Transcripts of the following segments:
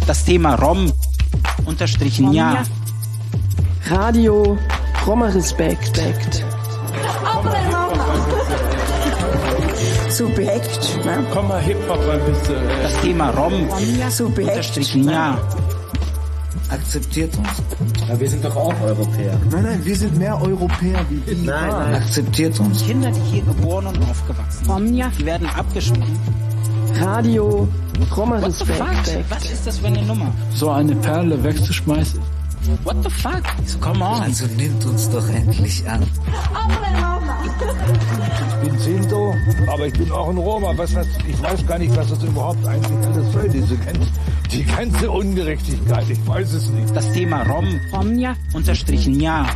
Das Thema Rom unterstrichen ja. Radio Roma Respekt. Subjekt, ne? Komm mal Hip-Hop ein bisschen. Das Thema Rom Subjekt. unterstrichen ja. Akzeptiert uns. Aber wir sind doch auch Europäer. Nein, wir sind mehr Europäer wie die. Nein. Akzeptiert uns. Kinder, die hier geboren und aufgewachsen sind, die werden abgeschoben. Radio Roma What the fuck? Respekt. Was ist das für eine Nummer? So eine Perle wegzuschmeißen. What the fuck? So, come on. Also nimmt uns doch endlich an. Ich bin Sinto, aber ich bin auch ein Roma. Ich weiß gar nicht, was das überhaupt eigentlich alles soll, die ganze Ungerechtigkeit. Ich weiß es nicht. Das Thema Rom unterstrichen ja.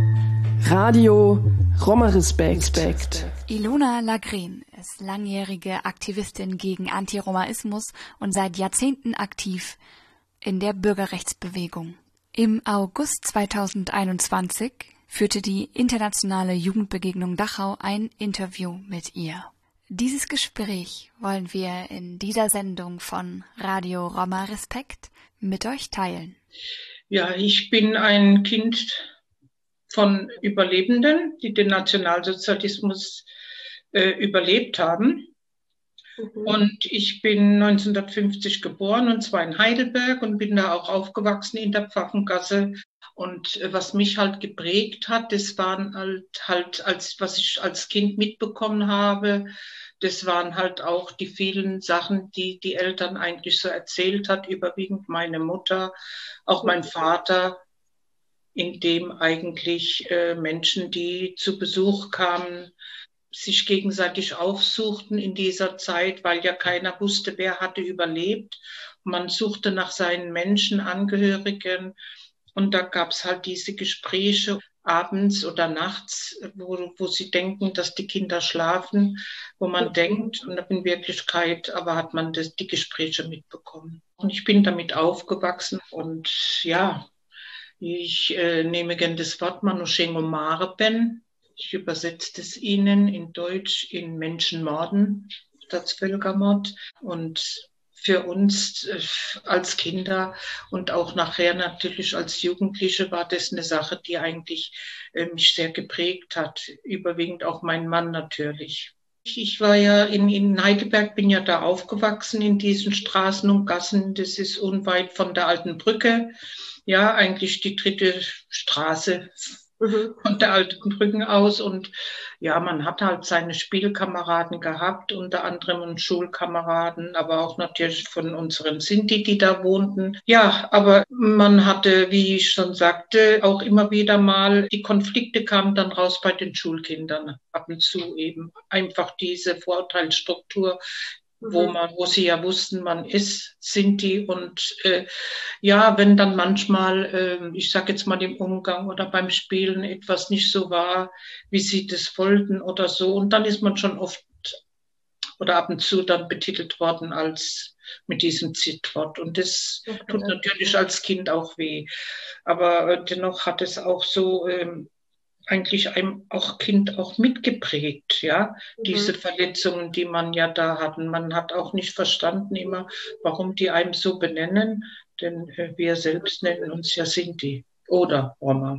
Radio Roma Respekt. Ilona Lagren ist langjährige Aktivistin gegen Antiromaismus und seit Jahrzehnten aktiv in der Bürgerrechtsbewegung. Im August 2021 führte die Internationale Jugendbegegnung Dachau ein Interview mit ihr. Dieses Gespräch wollen wir in dieser Sendung von Radio Roma Respekt mit euch teilen. Ja, ich bin ein Kind von Überlebenden, die den Nationalsozialismus überlebt haben. Und ich bin 1950 geboren und zwar in Heidelberg und bin da auch aufgewachsen in der Pfaffengasse. Und was mich halt geprägt hat, das waren was ich als Kind mitbekommen habe, das waren halt auch die vielen Sachen, die die Eltern eigentlich so erzählt hat, überwiegend meine Mutter, auch mein Vater, in dem eigentlich Menschen, die zu Besuch kamen, sich gegenseitig aufsuchten in dieser Zeit, weil ja keiner wusste, wer hatte überlebt. Man suchte nach seinen Menschenangehörigen und da gab es halt diese Gespräche abends oder nachts, wo sie denken, dass die Kinder schlafen, wo man denkt, und in Wirklichkeit aber hat man die Gespräche mitbekommen. Und ich bin damit aufgewachsen und ja, ich nehme gerne das Wort Manushengo Mareben. Ich übersetze es Ihnen in Deutsch in Menschenmorden, Staatsvölkermord. Und für uns als Kinder und auch nachher natürlich als Jugendliche war das eine Sache, die eigentlich mich sehr geprägt hat. Überwiegend auch mein Mann natürlich. Ich war ja in Heidelberg, bin ja da aufgewachsen in diesen Straßen und Gassen. Das ist unweit von der Alten Brücke. Ja, eigentlich die dritte Straße von der Alten Brücken aus. Und ja, man hat halt seine Spielkameraden gehabt, unter anderem und Schulkameraden, aber auch natürlich von unseren Sinti, die da wohnten. Ja, aber man hatte, wie ich schon sagte, auch immer wieder mal, die Konflikte kamen dann raus bei den Schulkindern ab und zu eben. Einfach diese Vorurteilsstruktur, wo sie ja wussten, man ist Sinti und ja, wenn dann manchmal, ich sage jetzt mal im Umgang oder beim Spielen etwas nicht so war, wie sie das wollten oder so, und dann ist man schon oft oder ab und zu dann betitelt worden als mit diesem Zitwort und das tut natürlich als Kind auch weh, aber dennoch hat es auch so eigentlich einem auch Kind auch mitgeprägt, ja, diese Verletzungen, die man ja da hatten. Man hat auch nicht verstanden immer, warum die einem so benennen, denn wir selbst nennen uns ja Sinti oder Roma.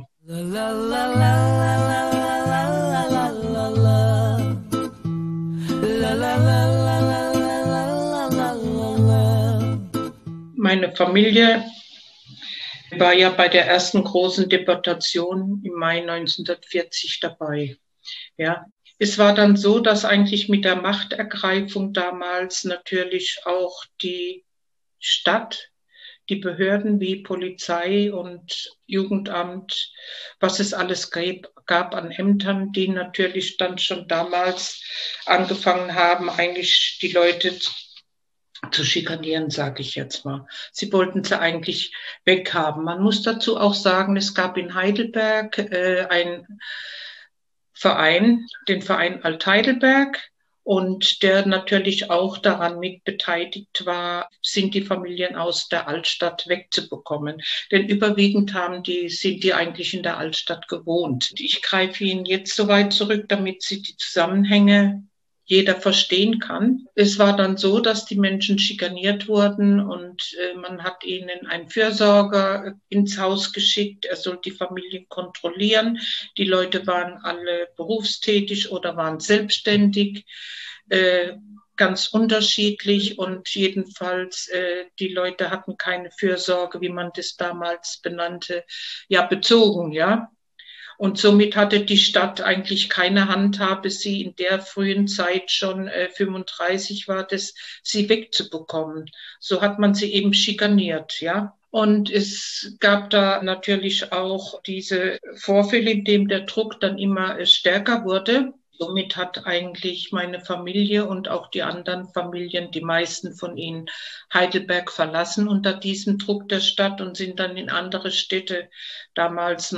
Meine Familie war ja bei der ersten großen Deportation im Mai 1940 dabei. Ja, es war dann so, dass eigentlich mit der Machtergreifung damals natürlich auch die Stadt, die Behörden wie Polizei und Jugendamt, was es alles gab an Ämtern, die natürlich dann schon damals angefangen haben, eigentlich die Leute zu schikanieren, sage ich jetzt mal. Sie wollten sie eigentlich weghaben. Man muss dazu auch sagen, es gab in Heidelberg einen Verein, den Verein Alt-Heidelberg, und der natürlich auch daran mit beteiligt war, Sinti-Familien aus der Altstadt wegzubekommen. Denn überwiegend haben die Sinti eigentlich in der Altstadt gewohnt. Ich greife Ihnen jetzt so weit zurück, damit Sie die Zusammenhänge jeder verstehen kann. Es war dann so, dass die Menschen schikaniert wurden und man hat ihnen einen Fürsorger ins Haus geschickt. Er soll die Familien kontrollieren. Die Leute waren alle berufstätig oder waren selbstständig, ganz unterschiedlich und jedenfalls die Leute hatten keine Fürsorge, wie man das damals benannte, ja bezogen, ja. Und somit hatte die Stadt eigentlich keine Handhabe, sie in der frühen Zeit schon 35 war das, sie wegzubekommen. So hat man sie eben schikaniert, ja. Und es gab da natürlich auch diese Vorfälle, in dem der Druck dann immer stärker wurde. Somit hat eigentlich meine Familie und auch die anderen Familien, die meisten von ihnen, Heidelberg verlassen unter diesem Druck der Stadt und sind dann in andere Städte, damals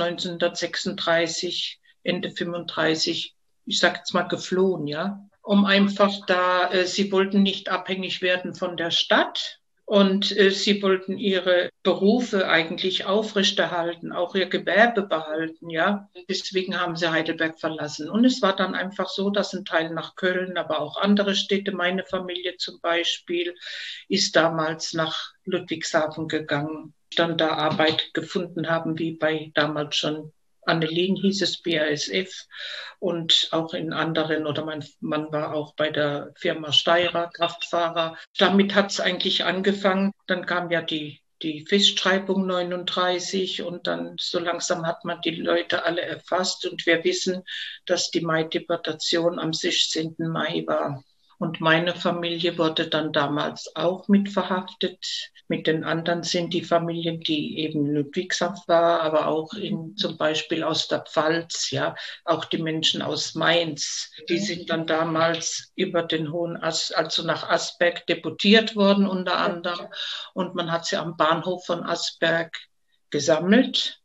1936, Ende 35, ich sag jetzt mal geflohen, ja, um einfach da, sie wollten nicht abhängig werden von der Stadt. Und sie wollten ihre Berufe eigentlich aufrechterhalten, auch ihr Gewerbe behalten, ja. Deswegen haben sie Heidelberg verlassen. Und es war dann einfach so, dass ein Teil nach Köln, aber auch andere Städte, meine Familie zum Beispiel, ist damals nach Ludwigshafen gegangen, dann da Arbeit gefunden haben, wie bei damals schon Annelien hieß es, BASF und auch in anderen, oder mein Mann war auch bei der Firma Steirer, Kraftfahrer. Damit hat es eigentlich angefangen. Dann kam ja die Festschreibung 39 und dann so langsam hat man die Leute alle erfasst und wir wissen, dass die Mai-Deportation am 16. Mai war. Und meine Familie wurde dann damals auch mit verhaftet. Mit den anderen sind die Familien, die eben Ludwigshafen war, aber auch zum Beispiel aus der Pfalz, ja, auch die Menschen aus Mainz, die sind dann damals über den Hohen also nach Asberg deportiert worden unter anderem. Und man hat sie am Bahnhof von Asberg gesammelt.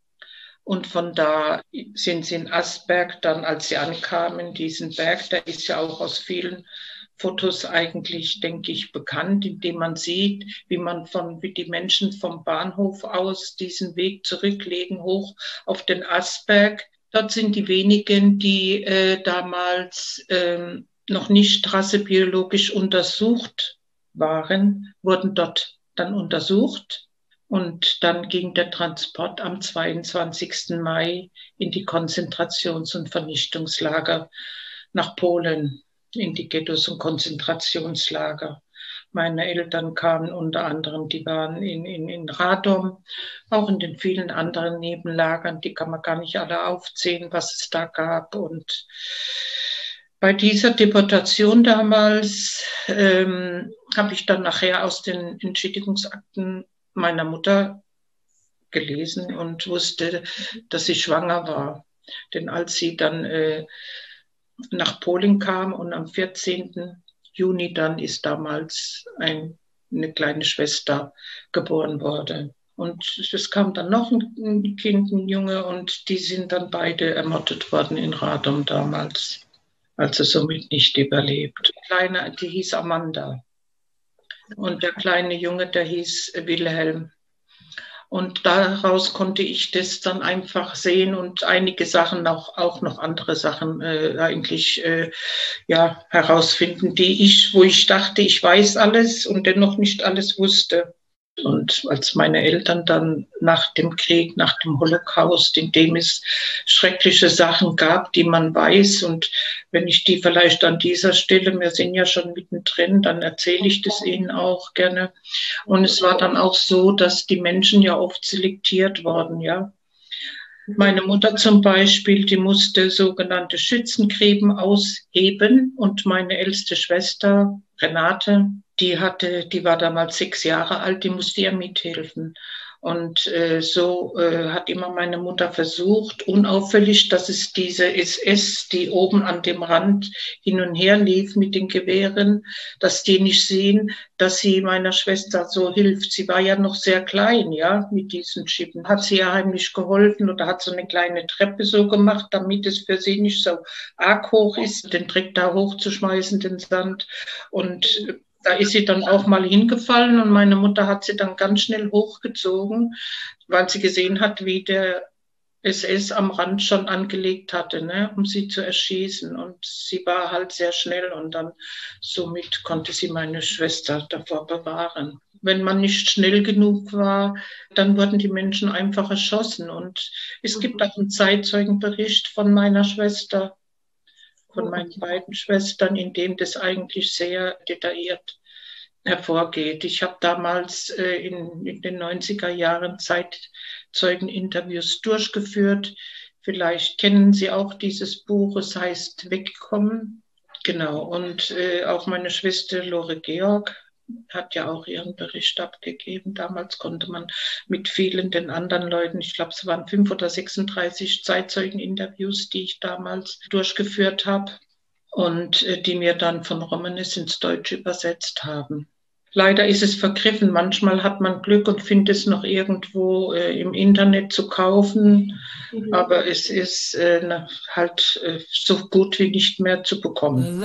Und von da sind sie in Asberg dann, als sie ankamen, diesen Berg, der ist ja auch aus vielen Fotos eigentlich, denke ich, bekannt, indem man sieht, wie die Menschen vom Bahnhof aus diesen Weg zurücklegen, hoch auf den Asberg. Dort sind die wenigen, die damals noch nicht rassebiologisch untersucht waren, wurden dort dann untersucht. Und dann ging der Transport am 22. Mai in die Konzentrations- und Vernichtungslager nach Polen, in die Ghettos und Konzentrationslager. Meine Eltern kamen unter anderem, die waren in Radom, auch in den vielen anderen Nebenlagern, die kann man gar nicht alle aufzählen, was es da gab. Und bei dieser Deportation damals habe ich dann nachher aus den Entschädigungsakten meiner Mutter gelesen und wusste, dass sie schwanger war. Denn als sie dann nach Polen kam und am 14. Juni dann ist damals eine kleine Schwester geboren worden. Und es kam dann noch ein Kind, ein Junge, und die sind dann beide ermordet worden in Radom damals. Also somit nicht überlebt. Die Kleine, die hieß Amanda. Und der kleine Junge, der hieß Wilhelm. Und daraus konnte ich das dann einfach sehen und einige Sachen, auch noch andere Sachen eigentlich herausfinden, wo ich dachte, ich weiß alles und dennoch nicht alles wusste. Und als meine Eltern dann nach dem Krieg, nach dem Holocaust, in dem es schreckliche Sachen gab, die man weiß, und wenn ich die vielleicht an dieser Stelle, wir sind ja schon mittendrin, dann erzähle ich das Ihnen auch gerne. Und es war dann auch so, dass die Menschen ja oft selektiert wurden, ja. Meine Mutter zum Beispiel, die musste sogenannte Schützengräben ausheben, und meine älteste Schwester, Renate, die war damals 6 Jahre alt, die musste ihr mithelfen. Und so hat immer meine Mutter versucht, unauffällig, dass es diese SS, die oben an dem Rand hin und her lief mit den Gewehren, dass die nicht sehen, dass sie meiner Schwester so hilft. Sie war ja noch sehr klein, ja, mit diesen Schippen. Hat sie ja heimlich geholfen oder hat so eine kleine Treppe so gemacht, damit es für sie nicht so arg hoch ist, den Dreck da hochzuschmeißen, den Sand. Und da ist sie dann auch mal hingefallen und meine Mutter hat sie dann ganz schnell hochgezogen, weil sie gesehen hat, wie der SS am Rand schon angelegt hatte, ne, um sie zu erschießen. Und sie war halt sehr schnell und dann somit konnte sie meine Schwester davor bewahren. Wenn man nicht schnell genug war, dann wurden die Menschen einfach erschossen. Und es gibt auch einen Zeitzeugenbericht von meiner Schwester, von meinen beiden Schwestern, in dem das eigentlich sehr detailliert hervorgeht. Ich habe damals in den 90er Jahren Zeitzeugeninterviews durchgeführt. Vielleicht kennen Sie auch dieses Buch, es heißt Wegkommen. Genau, und auch meine Schwester Lore Georg hat ja auch ihren Bericht abgegeben. Damals konnte man mit vielen den anderen Leuten, ich glaube es waren 5 oder 36 Zeitzeugeninterviews, die ich damals durchgeführt habe und die mir dann von Romanes ins Deutsche übersetzt haben. Leider ist es vergriffen. Manchmal hat man Glück und findet es noch irgendwo im Internet zu kaufen, aber es ist halt so gut wie nicht mehr zu bekommen.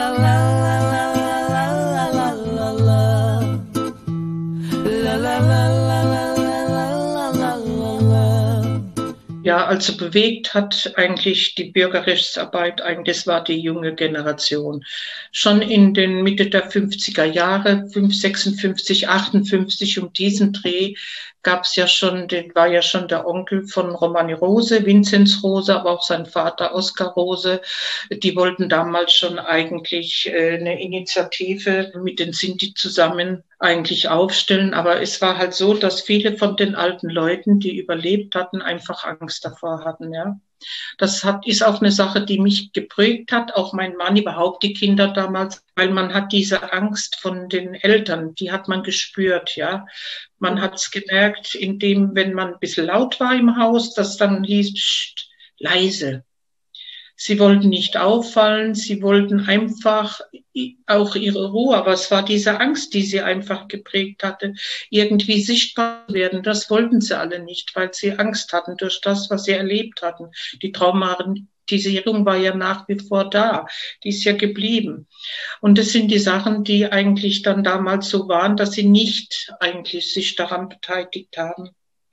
Ja, also bewegt hat eigentlich die Bürgerrechtsarbeit, das war die junge Generation. Schon in den Mitte der 50er Jahre, 56, 58, um diesen Dreh gab's ja schon, war ja schon der Onkel von Romani Rose, Vinzenz Rose, aber auch sein Vater Oskar Rose. Die wollten damals schon eigentlich eine Initiative mit den Sinti zusammen eigentlich aufstellen. Aber es war halt so, dass viele von den alten Leuten, die überlebt hatten, einfach Angst davor hatten, ja. Das ist auch eine Sache, die mich geprägt hat, auch mein Mann, überhaupt die Kinder damals, weil man hat diese Angst von den Eltern, die hat man gespürt, ja. Man hat es gemerkt, indem, wenn man ein bisschen laut war im Haus, dass dann hieß, pst, leise. Sie wollten nicht auffallen, sie wollten einfach auch ihre Ruhe, aber es war diese Angst, die sie einfach geprägt hatte, irgendwie sichtbar werden. Das wollten sie alle nicht, weil sie Angst hatten durch das, was sie erlebt hatten. Die Traumatisierung war ja nach wie vor da, die ist ja geblieben. Und das sind die Sachen, die eigentlich dann damals so waren, dass sie nicht eigentlich sich daran beteiligt haben.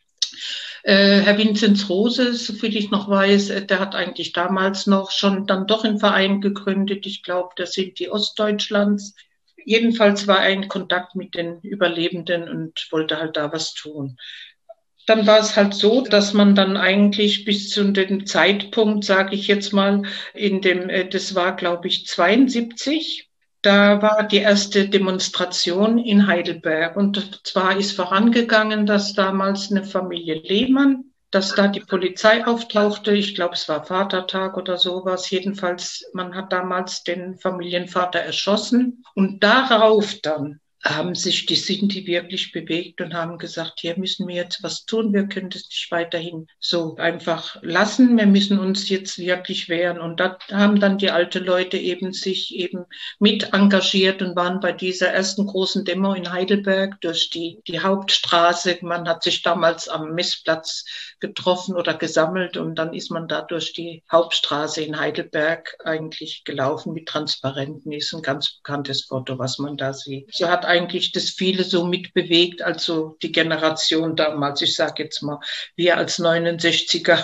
Herr Vinzenz Rose, soviel ich noch weiß, der hat eigentlich damals noch schon dann doch einen Verein gegründet. Ich glaube, das sind die Ostdeutschlands. Jedenfalls war er in Kontakt mit den Überlebenden und wollte halt da was tun. Dann war es halt so, dass man dann eigentlich bis zu dem Zeitpunkt, sage ich jetzt mal, das war glaube ich 72, da war die erste Demonstration in Heidelberg. Und zwar ist vorangegangen, dass damals eine Familie Lehmann, dass da die Polizei auftauchte. Ich glaube, es war Vatertag oder sowas. Jedenfalls, man hat damals den Familienvater erschossen. Und darauf dann haben sich die Sinti wirklich bewegt und haben gesagt, hier müssen wir jetzt was tun, wir können das nicht weiterhin so einfach lassen, wir müssen uns jetzt wirklich wehren. Und da haben dann die alten Leute sich mit engagiert und waren bei dieser ersten großen Demo in Heidelberg durch die Hauptstraße. Man hat sich damals am Messplatz getroffen oder gesammelt und dann ist man da durch die Hauptstraße in Heidelberg eigentlich gelaufen mit Transparenten. Ist ein ganz bekanntes Foto, was man da sieht. So hat eigentlich das viele so mitbewegt, also die Generation damals, ich sage jetzt mal, wir als 69er,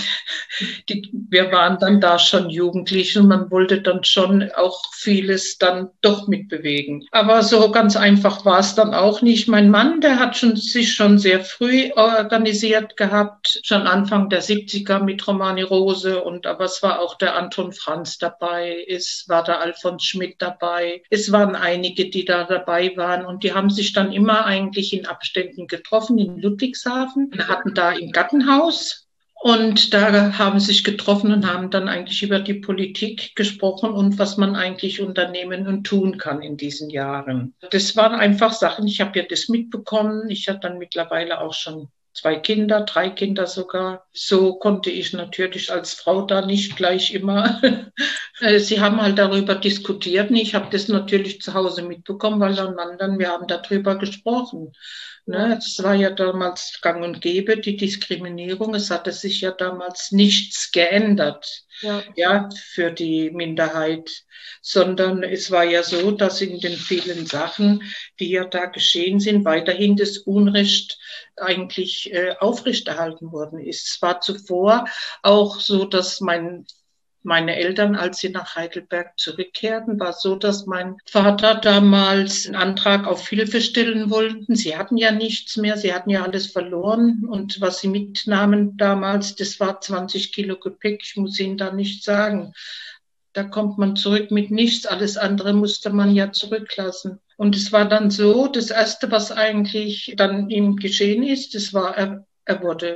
wir waren dann da schon jugendlich und man wollte dann schon auch vieles dann doch mitbewegen. Aber so ganz einfach war es dann auch nicht. Mein Mann, der hat sich schon sehr früh organisiert gehabt, schon Anfang der 70er mit Romani Rose aber es war auch der Anton Franz dabei, es war der Alfons Schmidt dabei, es waren einige, die da dabei waren und die haben sich dann immer eigentlich in Abständen getroffen in Ludwigshafen, hatten da im Gartenhaus und da haben sie sich getroffen und haben dann eigentlich über die Politik gesprochen und was man eigentlich unternehmen und tun kann in diesen Jahren. Das waren einfach Sachen, ich habe ja das mitbekommen, ich hatte dann mittlerweile auch schon 2 Kinder, 3 Kinder sogar. So konnte ich natürlich als Frau da nicht gleich immer. Sie haben halt darüber diskutiert und ich habe das natürlich zu Hause mitbekommen, weil wir haben darüber gesprochen. Ne, es war ja damals gang und gäbe, die Diskriminierung. Es hatte sich ja damals nichts geändert. ja, für die Minderheit, sondern es war ja so, dass in den vielen Sachen, die ja da geschehen sind, weiterhin das Unrecht eigentlich aufrechterhalten worden ist. Es war zuvor auch so, dass meine Eltern, als sie nach Heidelberg zurückkehrten, war so, dass mein Vater damals einen Antrag auf Hilfe stellen wollten. Sie hatten ja nichts mehr, sie hatten ja alles verloren. Und was sie mitnahmen damals, das war 20 Kilo Gepäck. Ich muss Ihnen da nicht sagen. Da kommt man zurück mit nichts. Alles andere musste man ja zurücklassen. Und es war dann so, das Erste, was eigentlich dann ihm geschehen ist, das war, er wurde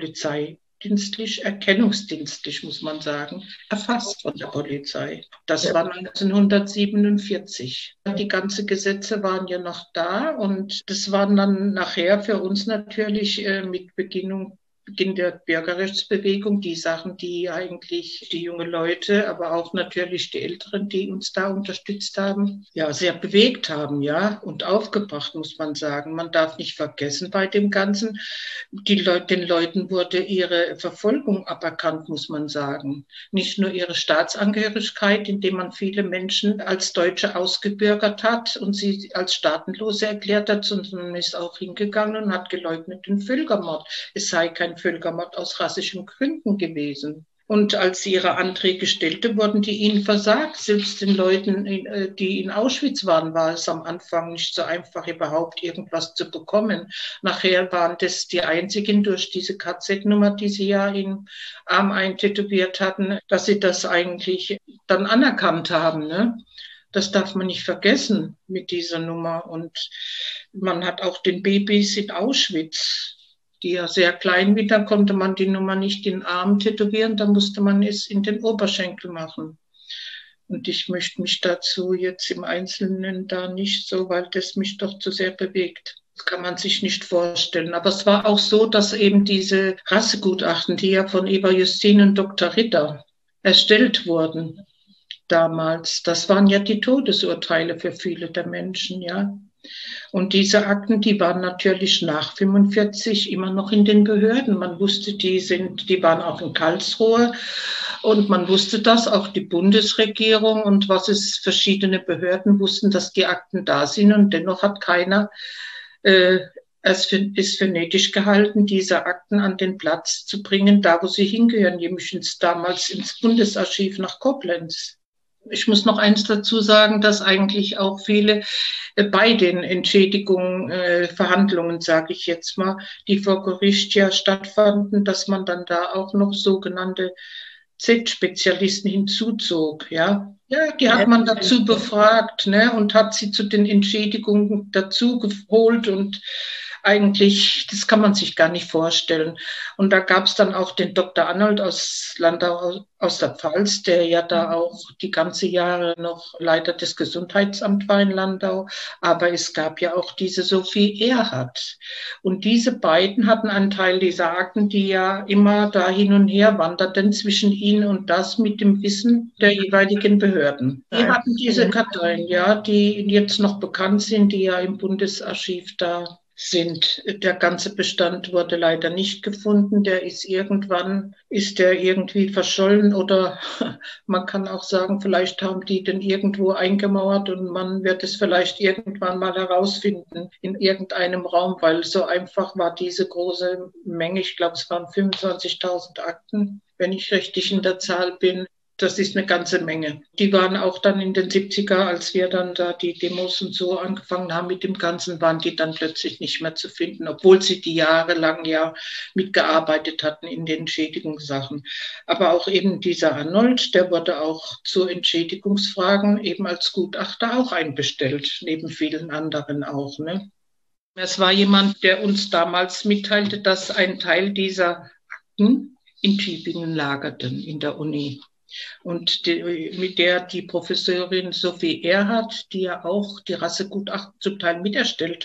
erkennungsdienstlich, muss man sagen, erfasst von der Polizei. Das war 1947. Die ganzen Gesetze waren ja noch da und das waren dann nachher für uns natürlich mit Beginn der Bürgerrechtsbewegung die Sachen, die eigentlich die jungen Leute, aber auch natürlich die Älteren, die uns da unterstützt haben, ja, sehr bewegt haben, ja, und aufgebracht, muss man sagen. Man darf nicht vergessen bei dem Ganzen, den Leuten wurde ihre Verfolgung aberkannt, muss man sagen. Nicht nur ihre Staatsangehörigkeit, indem man viele Menschen als Deutsche ausgebürgert hat und sie als Staatenlose erklärt hat, sondern man ist auch hingegangen und hat geleugnet den Völkermord. Es sei kein Völkermord aus rassischen Gründen gewesen. Und als sie ihre Anträge stellte, wurden die ihnen versagt. Selbst den Leuten, die in Auschwitz waren, war es am Anfang nicht so einfach, überhaupt irgendwas zu bekommen. Nachher waren das die einzigen durch diese KZ-Nummer, die sie ja im Arm eintätowiert hatten, dass sie das eigentlich dann anerkannt haben, ne? Das darf man nicht vergessen mit dieser Nummer. Und man hat auch den Babys in Auschwitz, die ja sehr klein waren, da konnte man die Nummer nicht in den Arm tätowieren, da musste man es in den Oberschenkel machen. Und ich möchte mich dazu jetzt im Einzelnen da nicht so, weil das mich doch zu sehr bewegt. Das kann man sich nicht vorstellen. Aber es war auch so, dass eben diese Rassegutachten, die ja von Eva Justin und Dr. Ritter erstellt wurden damals, das waren ja die Todesurteile für viele der Menschen, ja. Und diese Akten, die waren natürlich nach 45 immer noch in den Behörden. Man wusste, die waren auch in Karlsruhe und man wusste das, auch die Bundesregierung und verschiedene Behörden wussten, dass die Akten da sind und dennoch hat keiner es für nötig gehalten, diese Akten an den Platz zu bringen, da wo sie hingehören, nämlich damals ins Bundesarchiv nach Koblenz. Ich muss noch eins dazu sagen, dass eigentlich auch viele bei den Verhandlungen, sage ich jetzt mal, die vor Gericht ja stattfanden, dass man dann da auch noch sogenannte Z-Spezialisten hinzuzog, ja. Ja, die hat man dazu befragt, ne, und hat sie zu den Entschädigungen dazu geholt und eigentlich, das kann man sich gar nicht vorstellen. Und da gab es dann auch den Dr. Arnold aus Landau, aus der Pfalz, der ja da auch die ganze Jahre noch Leiter des Gesundheitsamts war in Landau. Aber es gab ja auch diese Sophie Erhardt. Und diese beiden hatten einen Teil dieser Akten, die ja immer da hin und her wanderten zwischen ihnen und das mit dem Wissen der jeweiligen Behörden. Die hatten diese Karteien, ja, die jetzt noch bekannt sind, die ja im Bundesarchiv da sind. Der ganze Bestand wurde leider nicht gefunden. Der ist irgendwie verschollen oder man kann auch sagen, vielleicht haben die den irgendwo eingemauert und man wird es vielleicht irgendwann mal herausfinden in irgendeinem Raum, weil so einfach war diese große Menge. Ich glaube, es waren 25.000 Akten, wenn ich richtig in der Zahl bin. Das ist eine ganze Menge. Die waren auch dann in den 70er, als wir dann da die Demos und so angefangen haben mit dem Ganzen, waren die dann plötzlich nicht mehr zu finden, obwohl sie die jahrelang ja mitgearbeitet hatten in den Entschädigungssachen. Aber auch eben dieser Arnold, der wurde auch zu Entschädigungsfragen eben als Gutachter auch einbestellt, neben vielen anderen auch, ne? Es war jemand, der uns damals mitteilte, dass ein Teil dieser Akten in Tübingen lagerten, in der Uni. Und mit der die Professorin Sophie Erhardt, die ja auch die Rassegutachten zum Teil miterstellt hat,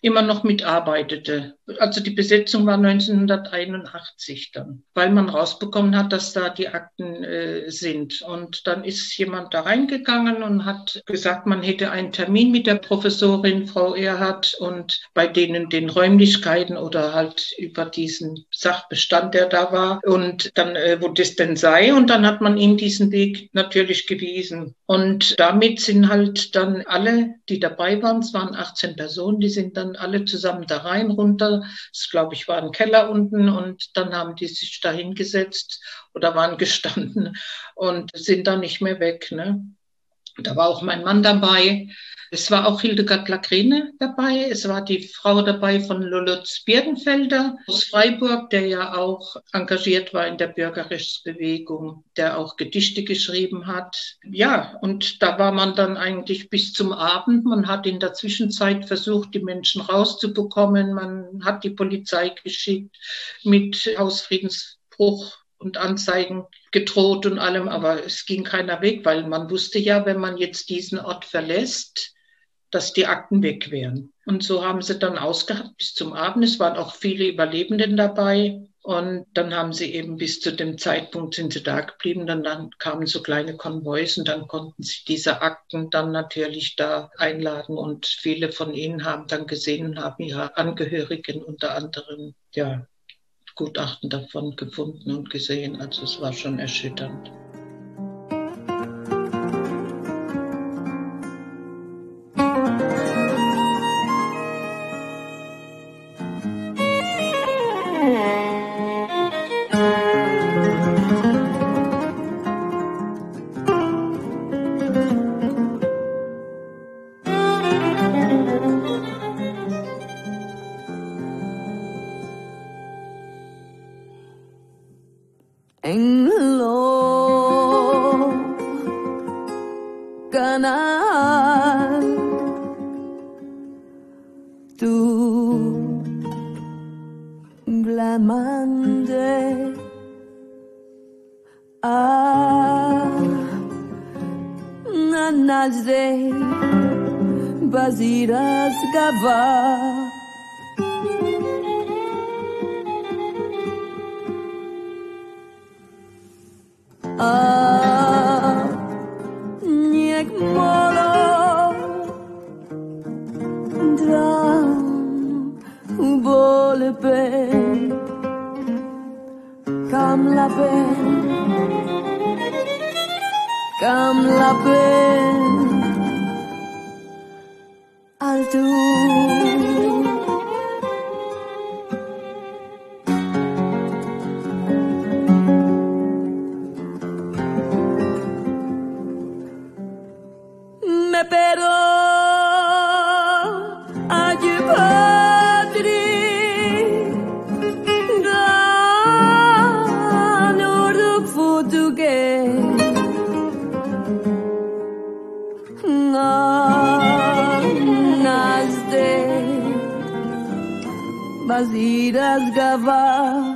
immer noch mitarbeitete. Also die Besetzung war 1981 dann, weil man rausbekommen hat, dass da die Akten sind. Und dann ist jemand da reingegangen und hat gesagt, man hätte einen Termin mit der Professorin Frau Erhardt und bei denen den Räumlichkeiten oder halt über diesen Sachbestand, der da war, und dann, wo das denn sei. Und dann hat man ihm diesen Weg natürlich gewiesen. Und damit sind halt dann alle, die dabei waren, es waren 18 Personen, die sind dann alle zusammen da rein, runter. Das, glaube ich, war ein Keller unten und dann haben die sich da hingesetzt oder waren gestanden und sind dann nicht mehr weg. Ne? Da war auch mein Mann dabei. Es war auch Hildegard Lagrene dabei. Es war die Frau dabei von Lulutz Birdenfelder aus Freiburg, der ja auch engagiert war in der Bürgerrechtsbewegung, der auch Gedichte geschrieben hat. Ja, und da war man dann eigentlich bis zum Abend. Man hat in der Zwischenzeit versucht, die Menschen rauszubekommen. Man hat die Polizei geschickt mit Hausfriedensbruch und Anzeigen gedroht und allem, aber es ging keiner weg, weil man wusste ja, wenn man jetzt diesen Ort verlässt, dass die Akten weg wären. Und so haben sie dann ausgeharrt bis zum Abend. Es waren auch viele Überlebenden dabei. Und dann haben sie eben bis zu dem Zeitpunkt sind sie da geblieben. Dann kamen so kleine Konvois und dann konnten sie diese Akten dann natürlich da einladen. Und viele von ihnen haben dann gesehen und haben ihre Angehörigen unter anderem, ja, Gutachten davon gefunden und gesehen. Also es war schon erschütternd. Basiras gava niech molo dram ubole pe kam la pe alto me pero agli padri da no futuge Basiras gava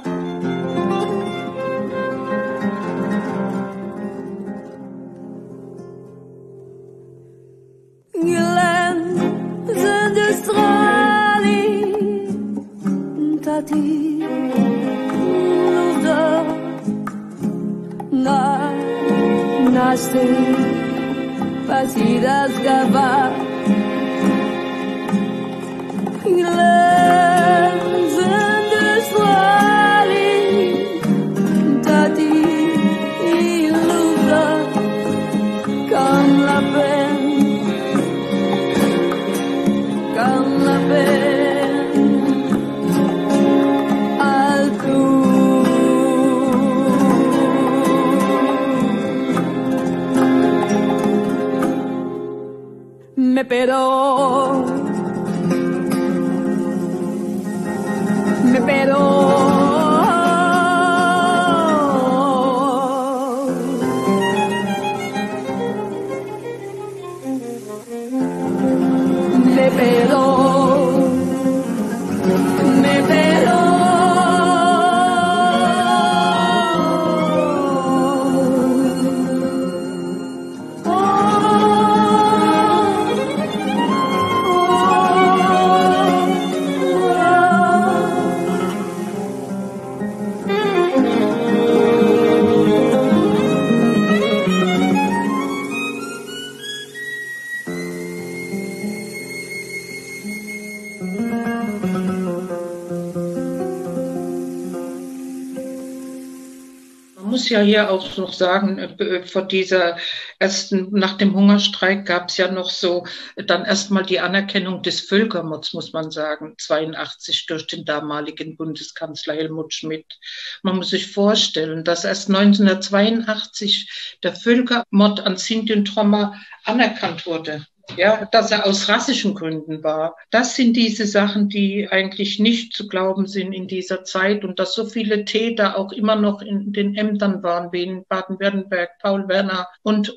Glen zende strali Tati Luda Naste Basiras gava Me pero muss ja hier auch noch sagen, nach dem Hungerstreik gab es ja noch so dann erstmal die Anerkennung des Völkermords, muss man sagen, 82 durch den damaligen Bundeskanzler Helmut Schmidt. Man muss sich vorstellen, dass erst 1982 der Völkermord an Sinti und Roma anerkannt wurde. Ja, dass er aus rassischen Gründen war. Das sind diese Sachen, die eigentlich nicht zu glauben sind in dieser Zeit und dass so viele Täter auch immer noch in den Ämtern waren, wie in Baden-Württemberg, Paul Werner und.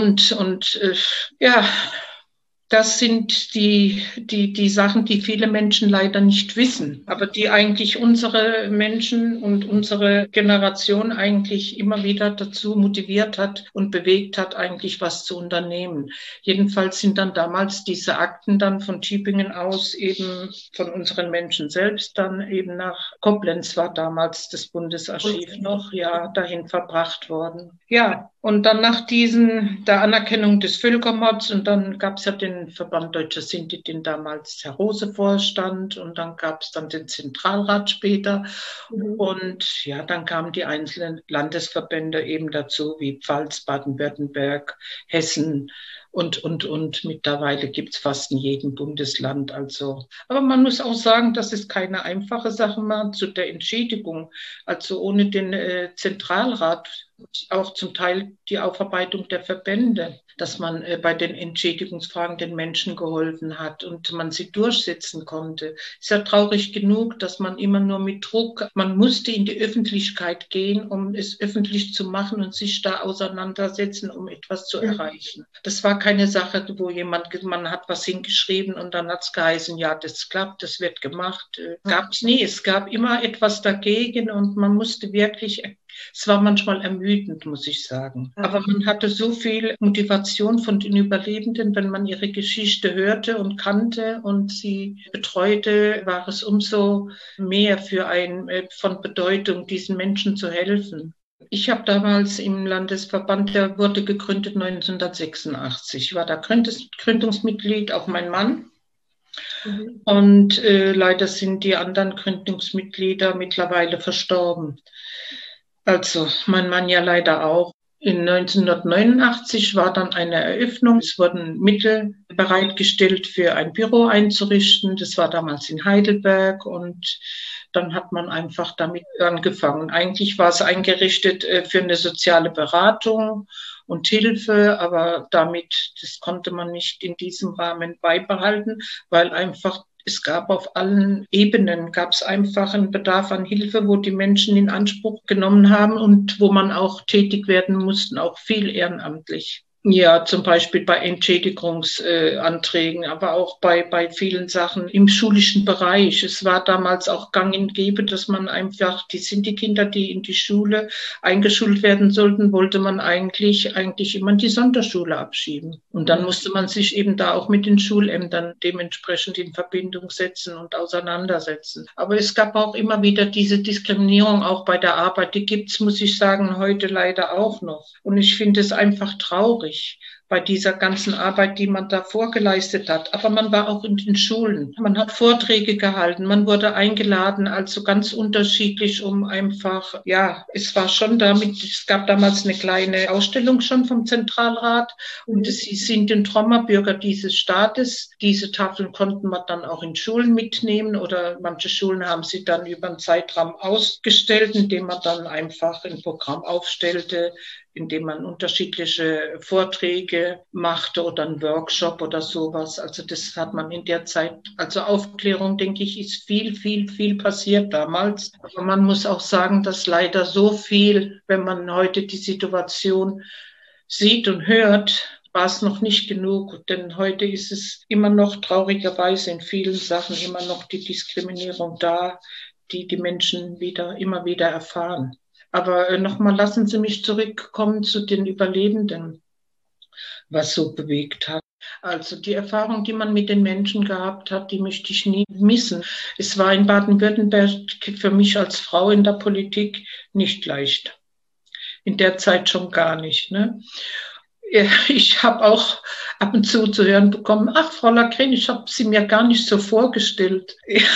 Das sind die Sachen, die viele Menschen leider nicht wissen, aber die eigentlich unsere Menschen und unsere Generation eigentlich immer wieder dazu motiviert hat und bewegt hat, eigentlich was zu unternehmen. Jedenfalls sind dann damals diese Akten dann von Tübingen aus eben von unseren Menschen selbst dann eben nach Koblenz war damals das Bundesarchiv noch, ja, dahin verbracht worden. Ja. Und dann nach der Anerkennung des Völkermords und dann gab es ja den Verband Deutscher Sinti, den damals Herr Rose vorstand und dann gab es dann den Zentralrat später und ja, dann kamen die einzelnen Landesverbände eben dazu, wie Pfalz, Baden-Württemberg, Hessen und. Mittlerweile gibt es fast in jedem Bundesland. Also, aber man muss auch sagen, das ist keine einfache Sache mehr zu der Entschädigung. Also ohne den Zentralrat auch zum Teil die Aufarbeitung der Verbände, dass man bei den Entschädigungsfragen den Menschen geholfen hat und man sie durchsetzen konnte. Ist ja traurig genug, dass man immer nur mit Druck, man musste in die Öffentlichkeit gehen, um es öffentlich zu machen und sich da auseinandersetzen, um etwas zu erreichen. Das war keine Sache, wo man hat was hingeschrieben und dann hat es geheißen, ja, das klappt, das wird gemacht. Gab es nie. Es gab immer etwas dagegen und man musste wirklich. Es war manchmal ermüdend, muss ich sagen. Aber man hatte so viel Motivation von den Überlebenden, wenn man ihre Geschichte hörte und kannte und sie betreute, war es umso mehr für einen von Bedeutung, diesen Menschen zu helfen. Ich habe damals im Landesverband, der wurde gegründet 1986. Ich war da Gründungsmitglied, auch mein Mann. Und leider sind die anderen Gründungsmitglieder mittlerweile verstorben. Also mein Mann ja leider auch. In 1989 war dann eine Eröffnung. Es wurden Mittel bereitgestellt, für ein Büro einzurichten. Das war damals in Heidelberg und dann hat man einfach damit angefangen. Eigentlich war es eingerichtet für eine soziale Beratung und Hilfe, aber das konnte man nicht in diesem Rahmen beibehalten, weil einfach es gab auf allen Ebenen, gab es einfach einen Bedarf an Hilfe, wo die Menschen in Anspruch genommen haben und wo man auch tätig werden musste, auch viel ehrenamtlich. Ja, zum Beispiel bei Entschädigungsanträgen, aber auch bei vielen Sachen im schulischen Bereich. Es war damals auch gang und gäbe, dass man einfach, die Kinder, die in die Schule eingeschult werden sollten, wollte man eigentlich immer in die Sonderschule abschieben. Und dann musste man sich eben da auch mit den Schulämtern dementsprechend in Verbindung setzen und auseinandersetzen. Aber es gab auch immer wieder diese Diskriminierung auch bei der Arbeit. Die gibt's, muss ich sagen, heute leider auch noch. Und ich finde es einfach traurig bei dieser ganzen Arbeit, die man da vorgeleistet hat. Aber man war auch in den Schulen. Man hat Vorträge gehalten, man wurde eingeladen, also ganz unterschiedlich, um einfach, ja, es war schon es gab damals eine kleine Ausstellung schon vom Zentralrat und sie sind den Roma-Bürger dieses Staates. Diese Tafeln konnten man dann auch in Schulen mitnehmen oder manche Schulen haben sie dann über einen Zeitraum ausgestellt, indem man dann einfach ein Programm aufstellte, indem man unterschiedliche Vorträge machte oder einen Workshop oder sowas. Also das hat man in der Zeit, also Aufklärung, denke ich, ist viel passiert damals. Aber man muss auch sagen, dass leider so viel, wenn man heute die Situation sieht und hört, war es noch nicht genug. Denn heute ist es immer noch traurigerweise in vielen Sachen immer noch die Diskriminierung da, die die Menschen immer wieder erfahren. Aber nochmal, lassen Sie mich zurückkommen zu den Überlebenden, was so bewegt hat. Also die Erfahrung, die man mit den Menschen gehabt hat, die möchte ich nie missen. Es war in Baden-Württemberg für mich als Frau in der Politik nicht leicht. In der Zeit schon gar nicht, ne? Ich habe auch ab und zu hören bekommen, ach, Frau Lagren, ich habe Sie mir gar nicht so vorgestellt.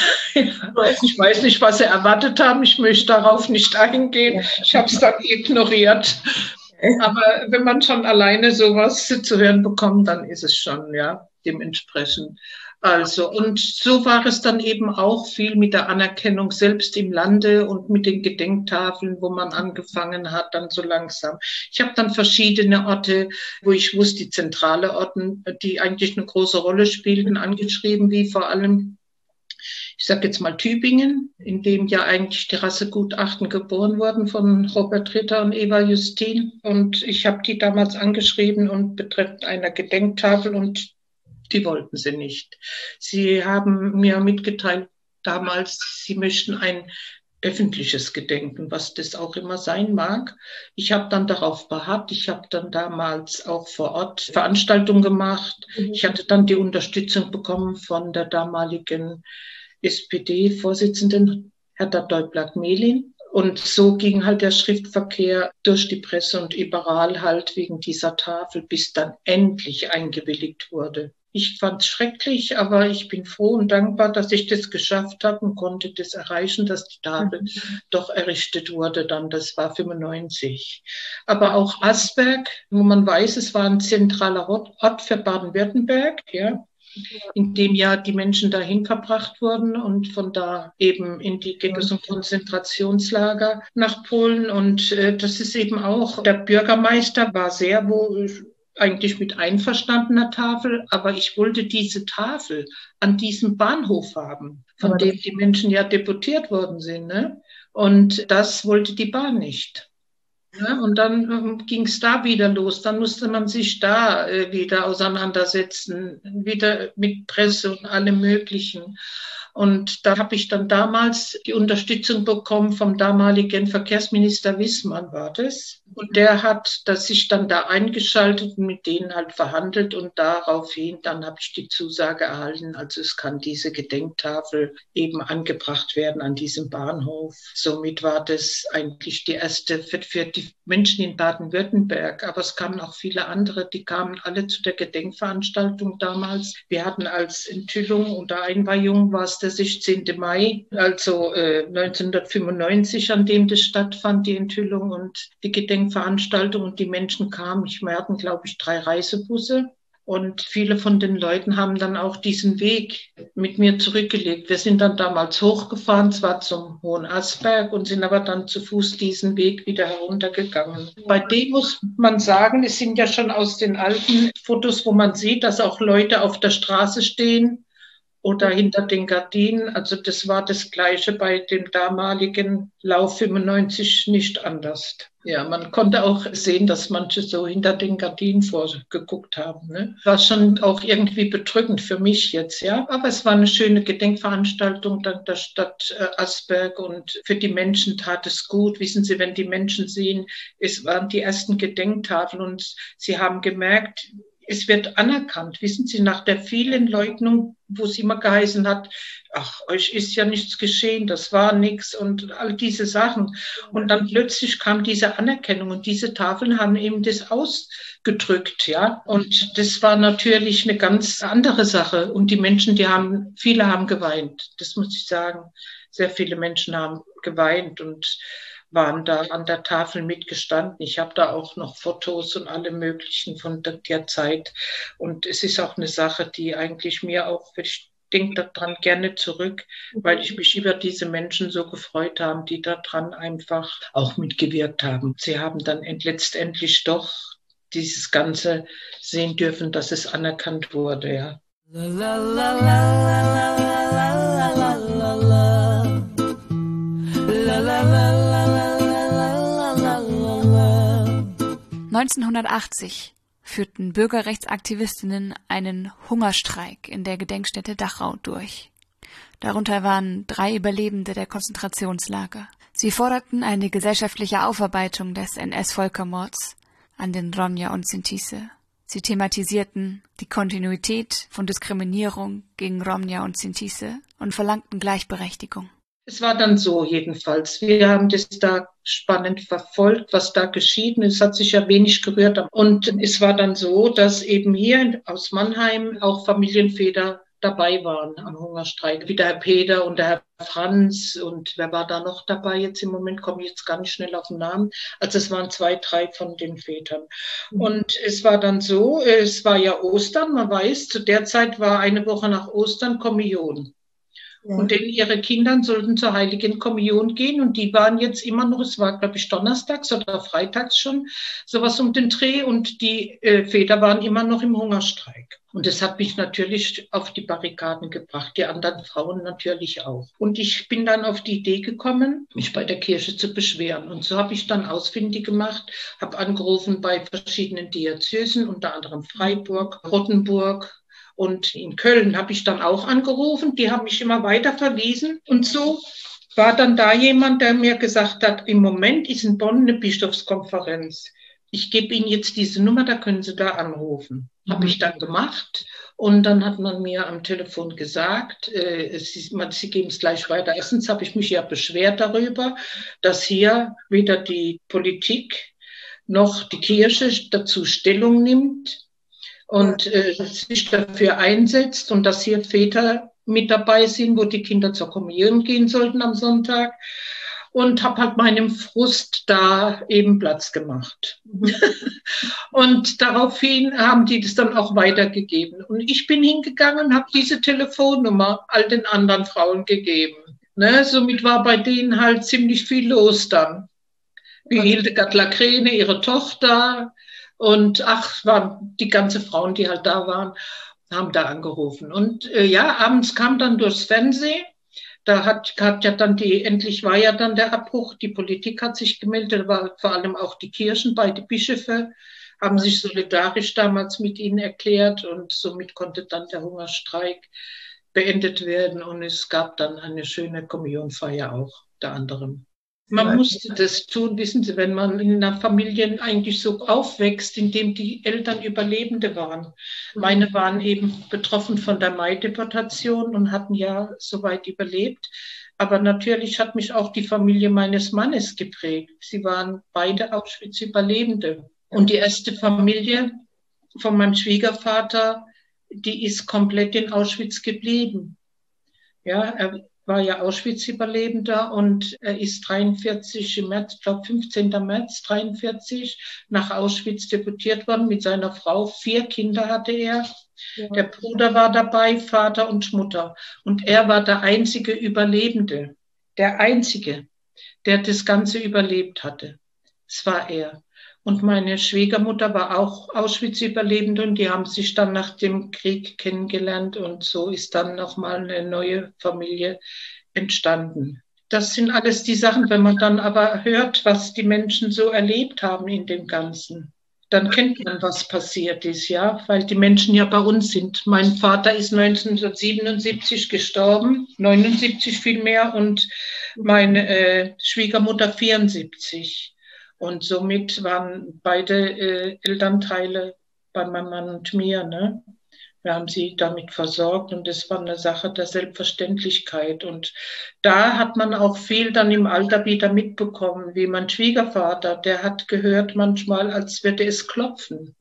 Ich weiß nicht, was Sie erwartet haben. Ich möchte darauf nicht eingehen. Ich habe es dann ignoriert. Aber wenn man schon alleine sowas zu hören bekommt, dann ist es schon, ja, dementsprechend. Also, und so war es dann eben auch viel mit der Anerkennung selbst im Lande und mit den Gedenktafeln, wo man angefangen hat, dann so langsam. Ich habe dann verschiedene Orte, wo ich wusste, die zentrale Orte, die eigentlich eine große Rolle spielten, angeschrieben, wie vor allem, ich sage jetzt mal Tübingen, in dem ja eigentlich die Rassegutachten geboren wurden von Robert Ritter und Eva Justin. Und ich habe die damals angeschrieben und betreffend einer Gedenktafel, und die wollten sie nicht. Sie haben mir mitgeteilt damals, sie möchten ein öffentliches Gedenken, was das auch immer sein mag. Ich habe dann darauf beharrt. Ich habe dann damals auch vor Ort Veranstaltungen gemacht. Ich hatte dann die Unterstützung bekommen von der damaligen SPD-Vorsitzenden Hertha Deublak-Mehlin. Und so ging halt der Schriftverkehr durch die Presse und überall halt wegen dieser Tafel, bis dann endlich eingewilligt wurde. Ich fand es schrecklich, aber ich bin froh und dankbar, dass ich das geschafft habe und konnte das erreichen, dass die Tafel doch errichtet wurde dann. Das war 95. Aber auch Asberg, wo man weiß, es war ein zentraler Ort für Baden-Württemberg, ja, in dem ja die Menschen dahin verbracht wurden und von da eben in die Ghettos- und Konzentrationslager nach Polen. Und das ist eben auch, der Bürgermeister war sehr wohl eigentlich mit einverstandener Tafel, aber ich wollte diese Tafel an diesem Bahnhof haben, von dem die Menschen ja deportiert worden sind, ne? Und das wollte die Bahn nicht. Ja, und dann ging es da wieder los. Dann musste man sich da wieder auseinandersetzen, wieder mit Presse und allem Möglichen. Und da habe ich dann damals die Unterstützung bekommen vom damaligen Verkehrsminister Wissmann, war das. Und der hat sich dann da eingeschaltet und mit denen halt verhandelt. Und daraufhin, dann habe ich die Zusage erhalten, also es kann diese Gedenktafel eben angebracht werden an diesem Bahnhof. Somit war das eigentlich die erste für die Menschen in Baden-Württemberg. Aber es kamen auch viele andere, die kamen alle zu der Gedenkveranstaltung damals. Wir hatten als Enthüllung oder Einweihung war es der 16. Mai, also 1995, an dem das stattfand, die Enthüllung und die Gedenkveranstaltung, und die Menschen kamen. Wir hatten, glaube ich, 3 Reisebusse. Und viele von den Leuten haben dann auch diesen Weg mit mir zurückgelegt. Wir sind dann damals hochgefahren, zwar zum Hohen Asberg, und sind aber dann zu Fuß diesen Weg wieder heruntergegangen. Bei dem muss man sagen, es sind ja schon aus den alten Fotos, wo man sieht, dass auch Leute auf der Straße stehen oder hinter den Gardinen. Also das war das Gleiche bei dem damaligen Lauf 95 nicht anders. Ja, man konnte auch sehen, dass manche so hinter den Gardinen vorgeguckt haben, ne? War schon auch irgendwie bedrückend für mich jetzt, ja. Aber es war eine schöne Gedenkveranstaltung dank der Stadt Asberg, und für die Menschen tat es gut. Wissen Sie, wenn die Menschen sehen, es waren die ersten Gedenktafeln und sie haben gemerkt, es wird anerkannt. Wissen Sie, nach der vielen Leugnung, wo es immer geheißen hat, ach, euch ist ja nichts geschehen, das war nichts und all diese Sachen. Und dann plötzlich kam diese Anerkennung, und diese Tafeln haben eben das ausgedrückt, ja. Und das war natürlich eine ganz andere Sache. Und die Menschen, viele haben geweint. Das muss ich sagen. Sehr viele Menschen haben geweint und waren da an der Tafel mitgestanden. Ich habe da auch noch Fotos und alle möglichen von der Zeit. Und es ist auch eine Sache, die eigentlich mir auch, ich denke daran gerne zurück, weil ich mich über diese Menschen so gefreut habe, die daran einfach auch mitgewirkt haben. Sie haben dann letztendlich doch dieses Ganze sehen dürfen, dass es anerkannt wurde, ja. 1980 führten Bürgerrechtsaktivistinnen einen Hungerstreik in der Gedenkstätte Dachau durch. Darunter waren 3 Überlebende der Konzentrationslager. Sie forderten eine gesellschaftliche Aufarbeitung des NS-Völkermords an den Romja und Sintize. Sie thematisierten die Kontinuität von Diskriminierung gegen Romja und Sintize und verlangten Gleichberechtigung. Es war dann so jedenfalls. Wir haben das da spannend verfolgt, was da geschieht. Es hat sich ja wenig gerührt. Und es war dann so, dass eben hier aus Mannheim auch Familienväter dabei waren am Hungerstreik. Wie der Herr Peter und der Herr Franz und wer war da noch dabei? Jetzt im Moment komme ich jetzt gar nicht schnell auf den Namen. Also es waren 2, 3 von den Vätern. Und es war dann so, es war ja Ostern, man weiß, zu der Zeit war eine Woche nach Ostern Kommunion. Ja. Und denn ihre Kinder sollten zur Heiligen Kommunion gehen und die waren jetzt immer noch, es war glaube ich donnerstags oder freitags schon, sowas um den Dreh und die Väter waren immer noch im Hungerstreik. Und das hat mich natürlich auf die Barrikaden gebracht, die anderen Frauen natürlich auch. Und ich bin dann auf die Idee gekommen, mich bei der Kirche zu beschweren. Und so habe ich dann ausfindig gemacht, habe angerufen bei verschiedenen Diözesen, unter anderem Freiburg, Rottenburg, und in Köln habe ich dann auch angerufen. Die haben mich immer weiter verwiesen. Und so war dann da jemand, der mir gesagt hat, im Moment ist in Bonn eine Bischofskonferenz. Ich gebe Ihnen jetzt diese Nummer, da können Sie da anrufen. Habe ich dann gemacht. Und dann hat man mir am Telefon gesagt, Sie geben es gleich weiter. Erstens habe ich mich ja beschwert darüber, dass hier weder die Politik noch die Kirche dazu Stellung nimmt und sich dafür einsetzt und dass hier Väter mit dabei sind, wo die Kinder zur Kommunion gehen sollten am Sonntag. Und habe halt meinem Frust da eben Platz gemacht. Und daraufhin haben die das dann auch weitergegeben. Und ich bin hingegangen und habe diese Telefonnummer all den anderen Frauen gegeben. Ne? Somit war bei denen halt ziemlich viel los dann. Wie Hildegard Lacrene, ihre Tochter und waren die ganzen Frauen, die halt da waren, haben da angerufen. Und ja, abends kam dann durchs Fernsehen. Da hat ja dann endlich war ja dann der Abbruch, die Politik hat sich gemeldet, war vor allem auch die Kirchen, beide Bischöfe haben sich solidarisch damals mit ihnen erklärt und somit konnte dann der Hungerstreik beendet werden und es gab dann eine schöne Kommunionfeier auch, unter anderem. Man musste das tun, wissen Sie, wenn man in einer Familie eigentlich so aufwächst, in dem die Eltern Überlebende waren. Meine waren eben betroffen von der Mai-Deportation und hatten ja soweit überlebt. Aber natürlich hat mich auch die Familie meines Mannes geprägt. Sie waren beide Auschwitz-Überlebende. Und die erste Familie von meinem Schwiegervater, die ist komplett in Auschwitz geblieben. Ja, er war ja Auschwitz-Überlebender und er ist 43 im März, ich glaube 15. März 43 nach Auschwitz deportiert worden mit seiner Frau. 4 Kinder hatte er. Ja. Der Bruder war dabei, Vater und Mutter. Und er war der einzige Überlebende. Der einzige, der das Ganze überlebt hatte. Es war er. Und meine Schwiegermutter war auch Auschwitz-Überlebende und die haben sich dann nach dem Krieg kennengelernt und so ist dann nochmal eine neue Familie entstanden. Das sind alles die Sachen, wenn man dann aber hört, was die Menschen so erlebt haben in dem Ganzen, dann kennt man, was passiert ist, ja, weil die Menschen ja bei uns sind. Mein Vater ist 1977 gestorben, 79 vielmehr und meine Schwiegermutter 74. Und somit waren beide Elternteile bei meinem Mann und mir. Ne? Wir haben sie damit versorgt und das war eine Sache der Selbstverständlichkeit. Und da hat man auch viel dann im Alter wieder mitbekommen, wie mein Schwiegervater, der hat gehört manchmal, als würde es klopfen.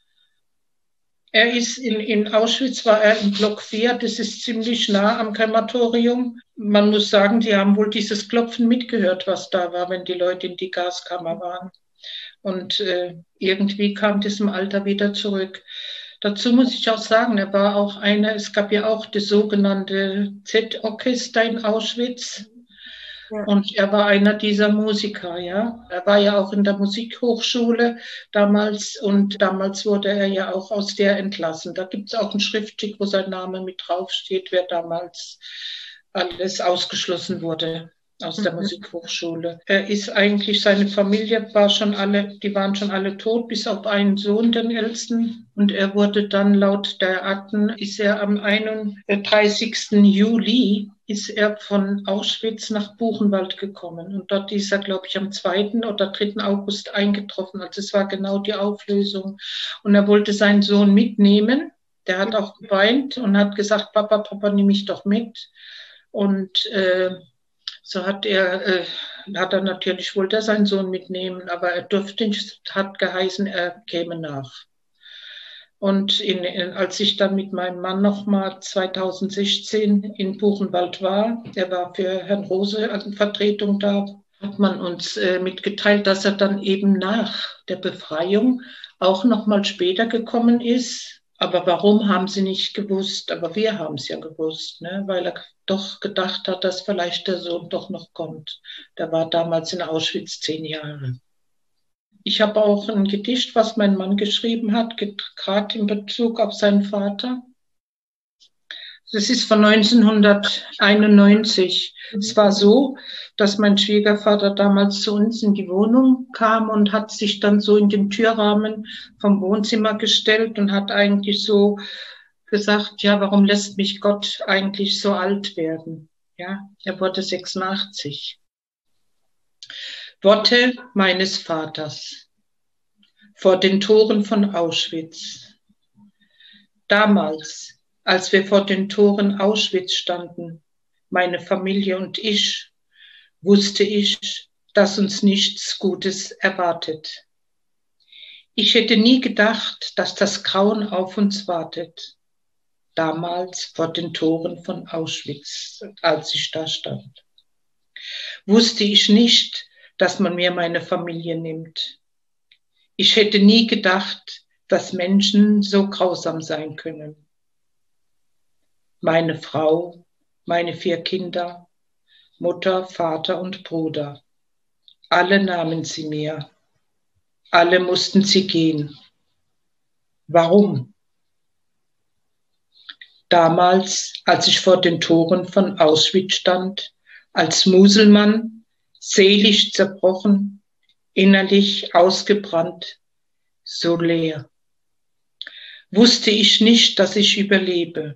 Er ist in Auschwitz, war er im Block 4, das ist ziemlich nah am Krematorium. Man muss sagen, die haben wohl dieses Klopfen mitgehört, was da war, wenn die Leute in die Gaskammer waren. Und irgendwie kam das im Alter wieder zurück. Dazu muss ich auch sagen, er war auch es gab ja auch das sogenannte Z-Orchester in Auschwitz. Ja. Und er war einer dieser Musiker, ja. Er war ja auch in der Musikhochschule damals und damals wurde er ja auch aus der entlassen. Da gibt es auch ein Schriftstück, wo sein Name mit draufsteht, wer damals alles ausgeschlossen wurde aus der Musikhochschule. Er ist eigentlich, seine Familie die waren schon alle tot, bis auf einen Sohn, den ältesten. Und er wurde dann laut der Akten, ist er am 31. Juli ist er von Auschwitz nach Buchenwald gekommen. Und dort ist er, glaube ich, am 2. oder 3. August eingetroffen. Also es war genau die Auflösung. Und er wollte seinen Sohn mitnehmen. Der hat auch geweint und hat gesagt, Papa, nimm mich doch mit. Und So hat er natürlich, wollte er seinen Sohn mitnehmen, aber er durfte nicht, hat geheißen, er käme nach. Und als ich dann mit meinem Mann nochmal 2016 in Buchenwald war, er war für Herrn Rose als Vertretung da, hat man uns mitgeteilt, dass er dann eben nach der Befreiung auch nochmal später gekommen ist. Aber warum, haben sie nicht gewusst. Aber wir haben es ja gewusst, ne? Weil er doch gedacht hat, dass vielleicht der Sohn doch noch kommt. Der war damals in Auschwitz 10 Jahre. Ich habe auch ein Gedicht, was mein Mann geschrieben hat, gerade in Bezug auf seinen Vater. Das ist von 1991. Es war so, dass mein Schwiegervater damals zu uns in die Wohnung kam und hat sich dann so in den Türrahmen vom Wohnzimmer gestellt und hat eigentlich so gesagt, ja, warum lässt mich Gott eigentlich so alt werden? Ja, er wurde 86. Worte meines Vaters vor den Toren von Auschwitz. Damals, als wir vor den Toren Auschwitz standen, meine Familie und ich, wusste ich, dass uns nichts Gutes erwartet. Ich hätte nie gedacht, dass das Grauen auf uns wartet. Damals vor den Toren von Auschwitz, als ich da stand, wusste ich nicht, dass man mir meine Familie nimmt. Ich hätte nie gedacht, dass Menschen so grausam sein können. Meine Frau, meine 4 Kinder, Mutter, Vater und Bruder, alle nahmen sie mir. Alle mussten sie gehen. Warum? Damals, als ich vor den Toren von Auschwitz stand, als Muselmann, seelisch zerbrochen, innerlich ausgebrannt, so leer, wusste ich nicht, dass ich überlebe.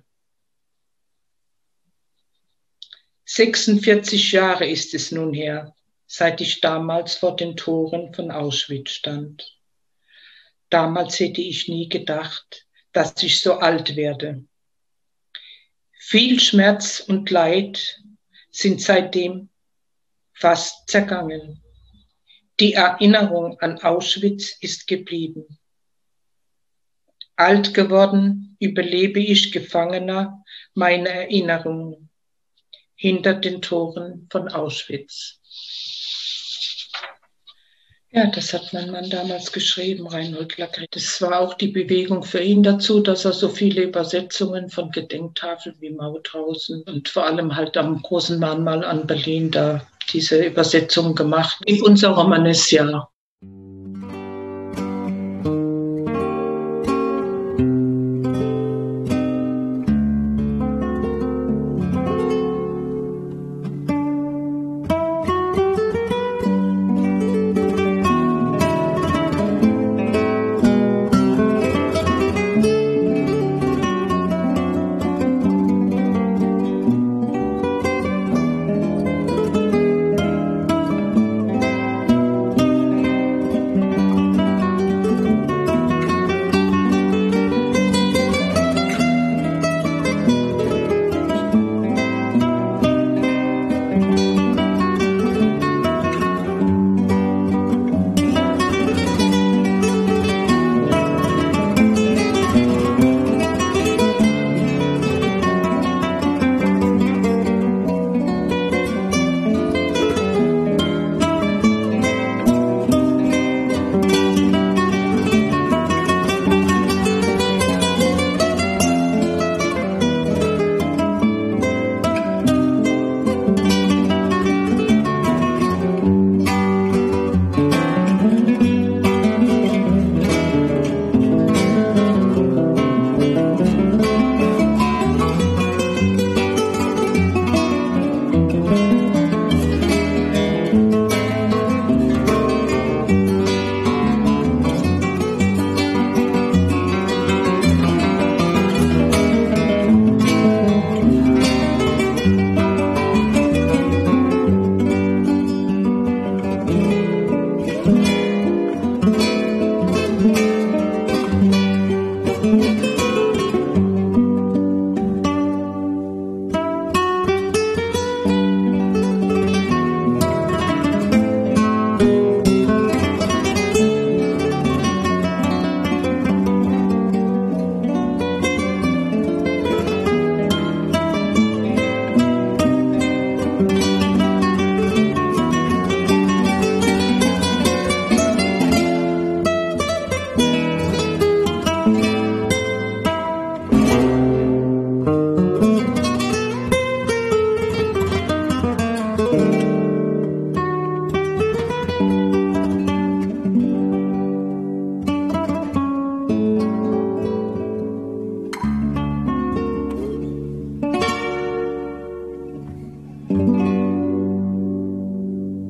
46 Jahre ist es nun her, seit ich damals vor den Toren von Auschwitz stand. Damals hätte ich nie gedacht, dass ich so alt werde. Viel Schmerz und Leid sind seitdem fast zergangen. Die Erinnerung an Auschwitz ist geblieben. Alt geworden überlebe ich Gefangener meine Erinnerungen hinter den Toren von Auschwitz. Ja, das hat mein Mann damals geschrieben, Reinhold Lackrit. Das war auch die Bewegung für ihn dazu, dass er so viele Übersetzungen von Gedenktafeln wie Mauthausen und vor allem halt am großen Mahnmal an Berlin da diese Übersetzung gemacht in unser Romanesjahr.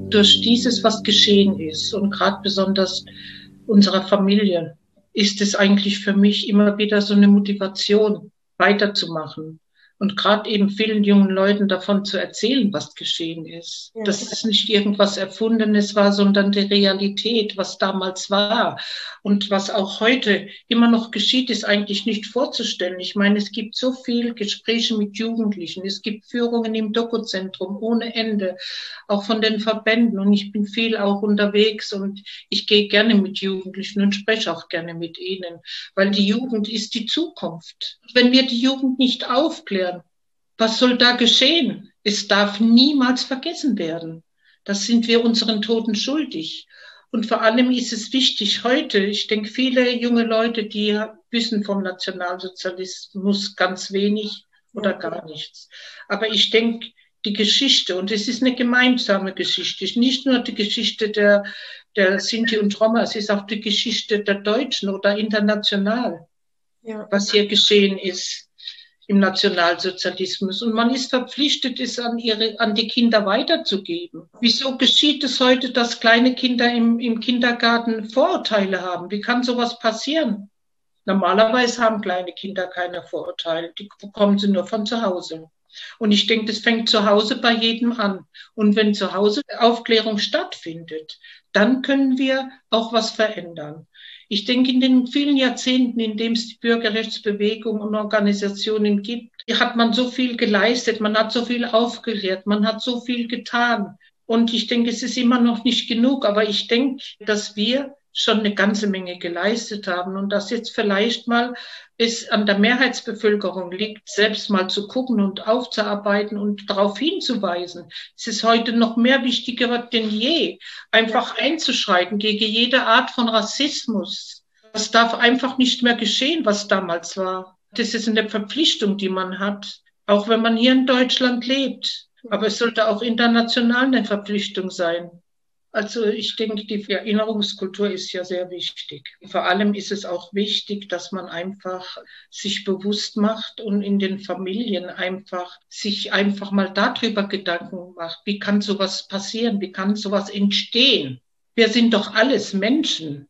durch dieses, was geschehen ist und gerade besonders unserer Familie, ist es eigentlich für mich immer wieder so eine Motivation, weiterzumachen. Und gerade eben vielen jungen Leuten davon zu erzählen, was geschehen ist. Ja. Dass es nicht irgendwas Erfundenes war, sondern die Realität, was damals war. Und was auch heute immer noch geschieht, ist eigentlich nicht vorzustellen. Ich meine, es gibt so viel Gespräche mit Jugendlichen. Es gibt Führungen im Dokuzentrum ohne Ende, auch von den Verbänden. Und ich bin viel auch unterwegs und ich gehe gerne mit Jugendlichen und spreche auch gerne mit ihnen, weil die Jugend ist die Zukunft. Wenn wir die Jugend nicht aufklären, was soll da geschehen? Es darf niemals vergessen werden. Das sind wir unseren Toten schuldig. Und vor allem ist es wichtig heute, ich denke, viele junge Leute, die wissen vom Nationalsozialismus ganz wenig oder gar nichts. Aber ich denke, die Geschichte, und es ist eine gemeinsame Geschichte, nicht nur die Geschichte der Sinti und Roma, es ist auch die Geschichte der Deutschen oder international, was hier geschehen ist im Nationalsozialismus. Und man ist verpflichtet, es an die Kinder weiterzugeben. Wieso geschieht es heute, dass kleine Kinder im Kindergarten Vorurteile haben? Wie kann sowas passieren? Normalerweise haben kleine Kinder keine Vorurteile. Die bekommen sie nur von zu Hause. Und ich denke, das fängt zu Hause bei jedem an. Und wenn zu Hause Aufklärung stattfindet, dann können wir auch was verändern. Ich denke, in den vielen Jahrzehnten, in denen es die Bürgerrechtsbewegung und Organisationen gibt, hat man so viel geleistet, man hat so viel aufgeklärt, man hat so viel getan. Und ich denke, es ist immer noch nicht genug, aber ich denke, dass wir schon eine ganze Menge geleistet haben und dass jetzt vielleicht mal es an der Mehrheitsbevölkerung liegt, selbst mal zu gucken und aufzuarbeiten und darauf hinzuweisen. Es ist heute noch mehr wichtiger denn je, einfach einzuschreiten gegen jede Art von Rassismus. Das darf einfach nicht mehr geschehen, was damals war. Das ist eine Verpflichtung, die man hat, auch wenn man hier in Deutschland lebt. Aber es sollte auch international eine Verpflichtung sein. Also ich denke, die Erinnerungskultur ist ja sehr wichtig. Vor allem ist es auch wichtig, dass man einfach sich bewusst macht und in den Familien sich einfach mal darüber Gedanken macht. Wie kann sowas passieren? Wie kann sowas entstehen? Wir sind doch alles Menschen.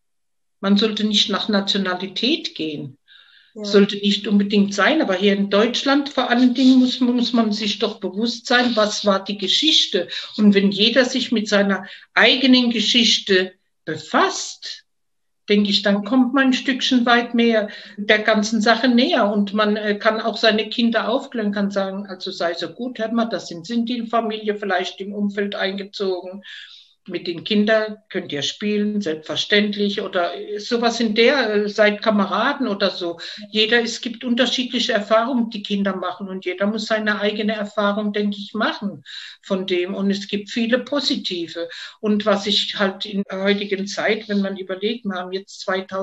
Man sollte nicht nach Nationalität gehen. Sollte nicht unbedingt sein, aber hier in Deutschland vor allen Dingen muss man sich doch bewusst sein, was war die Geschichte. Und wenn jeder sich mit seiner eigenen Geschichte befasst, denke ich, dann kommt man ein Stückchen weit mehr der ganzen Sache näher und man kann auch seine Kinder aufklären, kann sagen, also sei so gut, hört mal, das sind die Familie vielleicht im Umfeld eingezogen. Mit den Kindern könnt ihr spielen, selbstverständlich, oder sowas seid Kameraden oder so. Es gibt unterschiedliche Erfahrungen, die Kinder machen und jeder muss seine eigene Erfahrung, denke ich, machen von dem. Und es gibt viele positive. Und was ich halt in der heutigen Zeit, wenn man überlegt, wir haben jetzt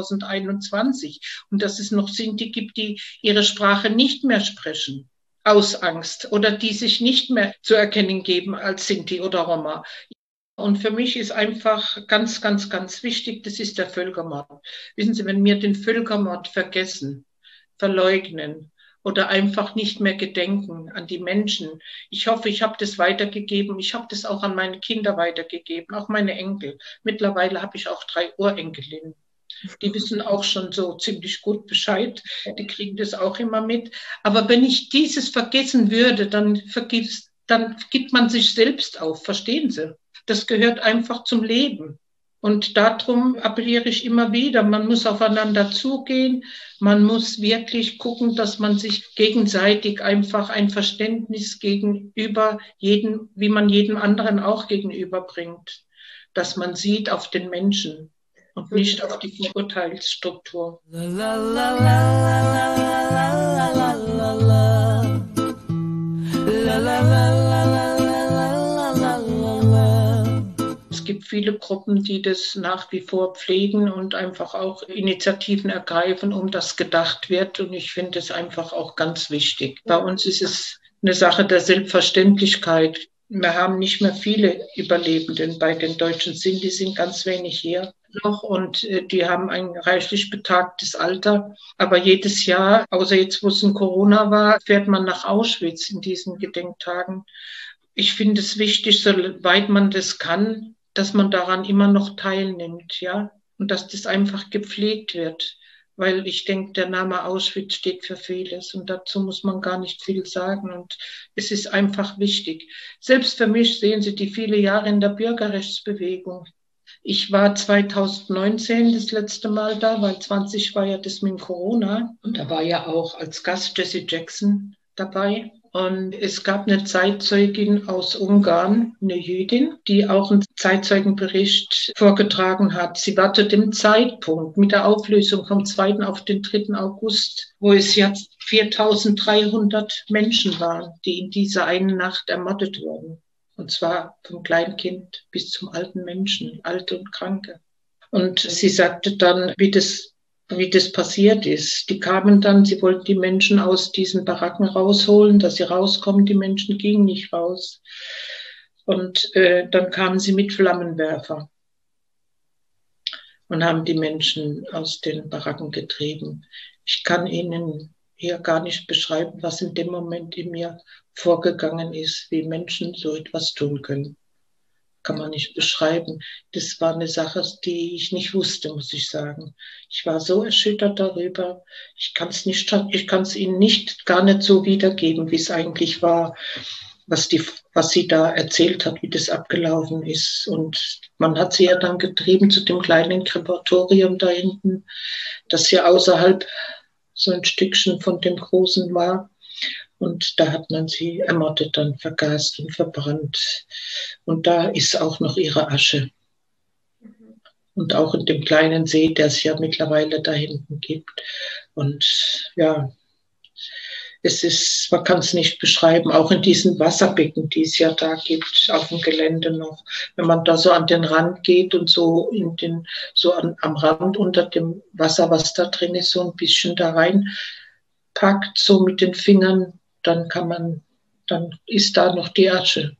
2021 und dass es noch Sinti gibt, die ihre Sprache nicht mehr sprechen aus Angst oder die sich nicht mehr zu erkennen geben als Sinti oder Roma. Und für mich ist einfach ganz, ganz, ganz wichtig, das ist der Völkermord. Wissen Sie, wenn wir den Völkermord vergessen, verleugnen oder einfach nicht mehr gedenken an die Menschen. Ich hoffe, ich habe das weitergegeben. Ich habe das auch an meine Kinder weitergegeben, auch meine Enkel. Mittlerweile habe ich auch 3 Urenkelinnen. Die wissen auch schon so ziemlich gut Bescheid. Die kriegen das auch immer mit. Aber wenn ich dieses vergessen würde, dann gibt man sich selbst auf. Verstehen Sie? Das gehört einfach zum Leben. Und darum appelliere ich immer wieder, man muss aufeinander zugehen, man muss wirklich gucken, dass man sich gegenseitig einfach ein Verständnis gegenüber wie man jedem anderen auch gegenüberbringt, dass man sieht auf den Menschen und nicht auf die Verurteilsstruktur. Es gibt viele Gruppen, die das nach wie vor pflegen und einfach auch Initiativen ergreifen, um das gedacht wird. Und ich finde es einfach auch ganz wichtig. Bei uns ist es eine Sache der Selbstverständlichkeit. Wir haben nicht mehr viele Überlebenden bei den Deutschen Sinti, sind ganz wenig hier noch und die haben ein reichlich betagtes Alter. Aber jedes Jahr, außer jetzt, wo es in Corona war, fährt man nach Auschwitz in diesen Gedenktagen. Ich finde es wichtig, soweit man das kann, dass man daran immer noch teilnimmt, ja, und dass das einfach gepflegt wird, weil ich denke, der Name Auschwitz steht für vieles und dazu muss man gar nicht viel sagen und es ist einfach wichtig. Selbst für mich, sehen Sie, die viele Jahre in der Bürgerrechtsbewegung. Ich war 2019 das letzte Mal da, weil 20 war ja das mit Corona und da war ja auch als Gast Jesse Jackson dabei. Und es gab eine Zeitzeugin aus Ungarn, eine Jüdin, die auch einen Zeitzeugenbericht vorgetragen hat. Sie war zu dem Zeitpunkt mit der Auflösung vom 2. auf den 3. August, wo es jetzt 4.300 Menschen waren, die in dieser einen Nacht ermordet wurden. Und zwar vom Kleinkind bis zum alten Menschen, Alte und Kranke. Und sie sagte dann, wie das passiert ist. Die kamen dann, sie wollten die Menschen aus diesen Baracken rausholen, dass sie rauskommen. Die Menschen gingen nicht raus. Und dann kamen sie mit Flammenwerfer und haben die Menschen aus den Baracken getrieben. Ich kann Ihnen hier gar nicht beschreiben, was in dem Moment in mir vorgegangen ist, wie Menschen so etwas tun können. Kann man nicht beschreiben. Das war eine Sache, die ich nicht wusste, muss ich sagen. Ich war so erschüttert darüber. Ich kann es Ihnen gar nicht so wiedergeben, wie es eigentlich war, was sie da erzählt hat, wie das abgelaufen ist. Und man hat sie ja dann getrieben zu dem kleinen Krematorium da hinten, das ja außerhalb so ein Stückchen von dem Großen war. Und da hat man sie ermordet, dann vergast und verbrannt. Und da ist auch noch ihre Asche. Und auch in dem kleinen See, der es ja mittlerweile da hinten gibt. Und ja, man kann es nicht beschreiben, auch in diesen Wasserbecken, die es ja da gibt, auf dem Gelände noch. Wenn man da so an den Rand geht und so am Rand unter dem Wasser, was da drin ist, so ein bisschen da rein packt, so mit den Fingern, dann ist da noch die Asche.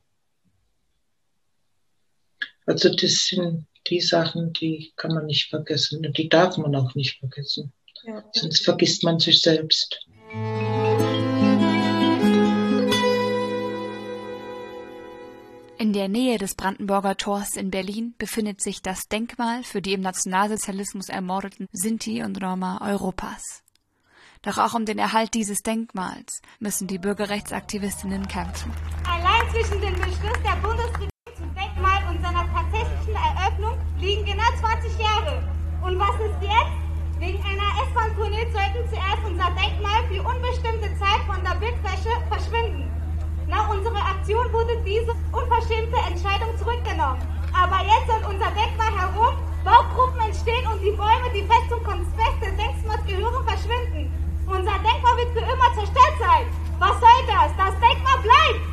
Also das sind die Sachen, die kann man nicht vergessen und die darf man auch nicht vergessen. Ja. Sonst vergisst man sich selbst. In der Nähe des Brandenburger Tors in Berlin befindet sich das Denkmal für die im Nationalsozialismus ermordeten Sinti und Roma Europas. Doch auch um den Erhalt dieses Denkmals müssen die Bürgerrechtsaktivistinnen kämpfen. Allein zwischen dem Beschluss der Bundesregierung zum Denkmal und seiner tatsächlichen Eröffnung liegen genau 20 Jahre. Und was ist jetzt? Wegen einer S-Bahn-Tunnel sollten zuerst unser Denkmal für unbestimmte Zeit von der Bildfläche verschwinden. Nach unserer Aktion wurde diese unverschämte Entscheidung zurückgenommen. Aber jetzt soll unser Denkmal herum Baugruppen entstehen und die Bäume, die fest zum Konzept des Denkmals gehören, verschwinden. Unser Denkmal wird für immer zerstört sein. Was soll das? Das Denkmal bleibt!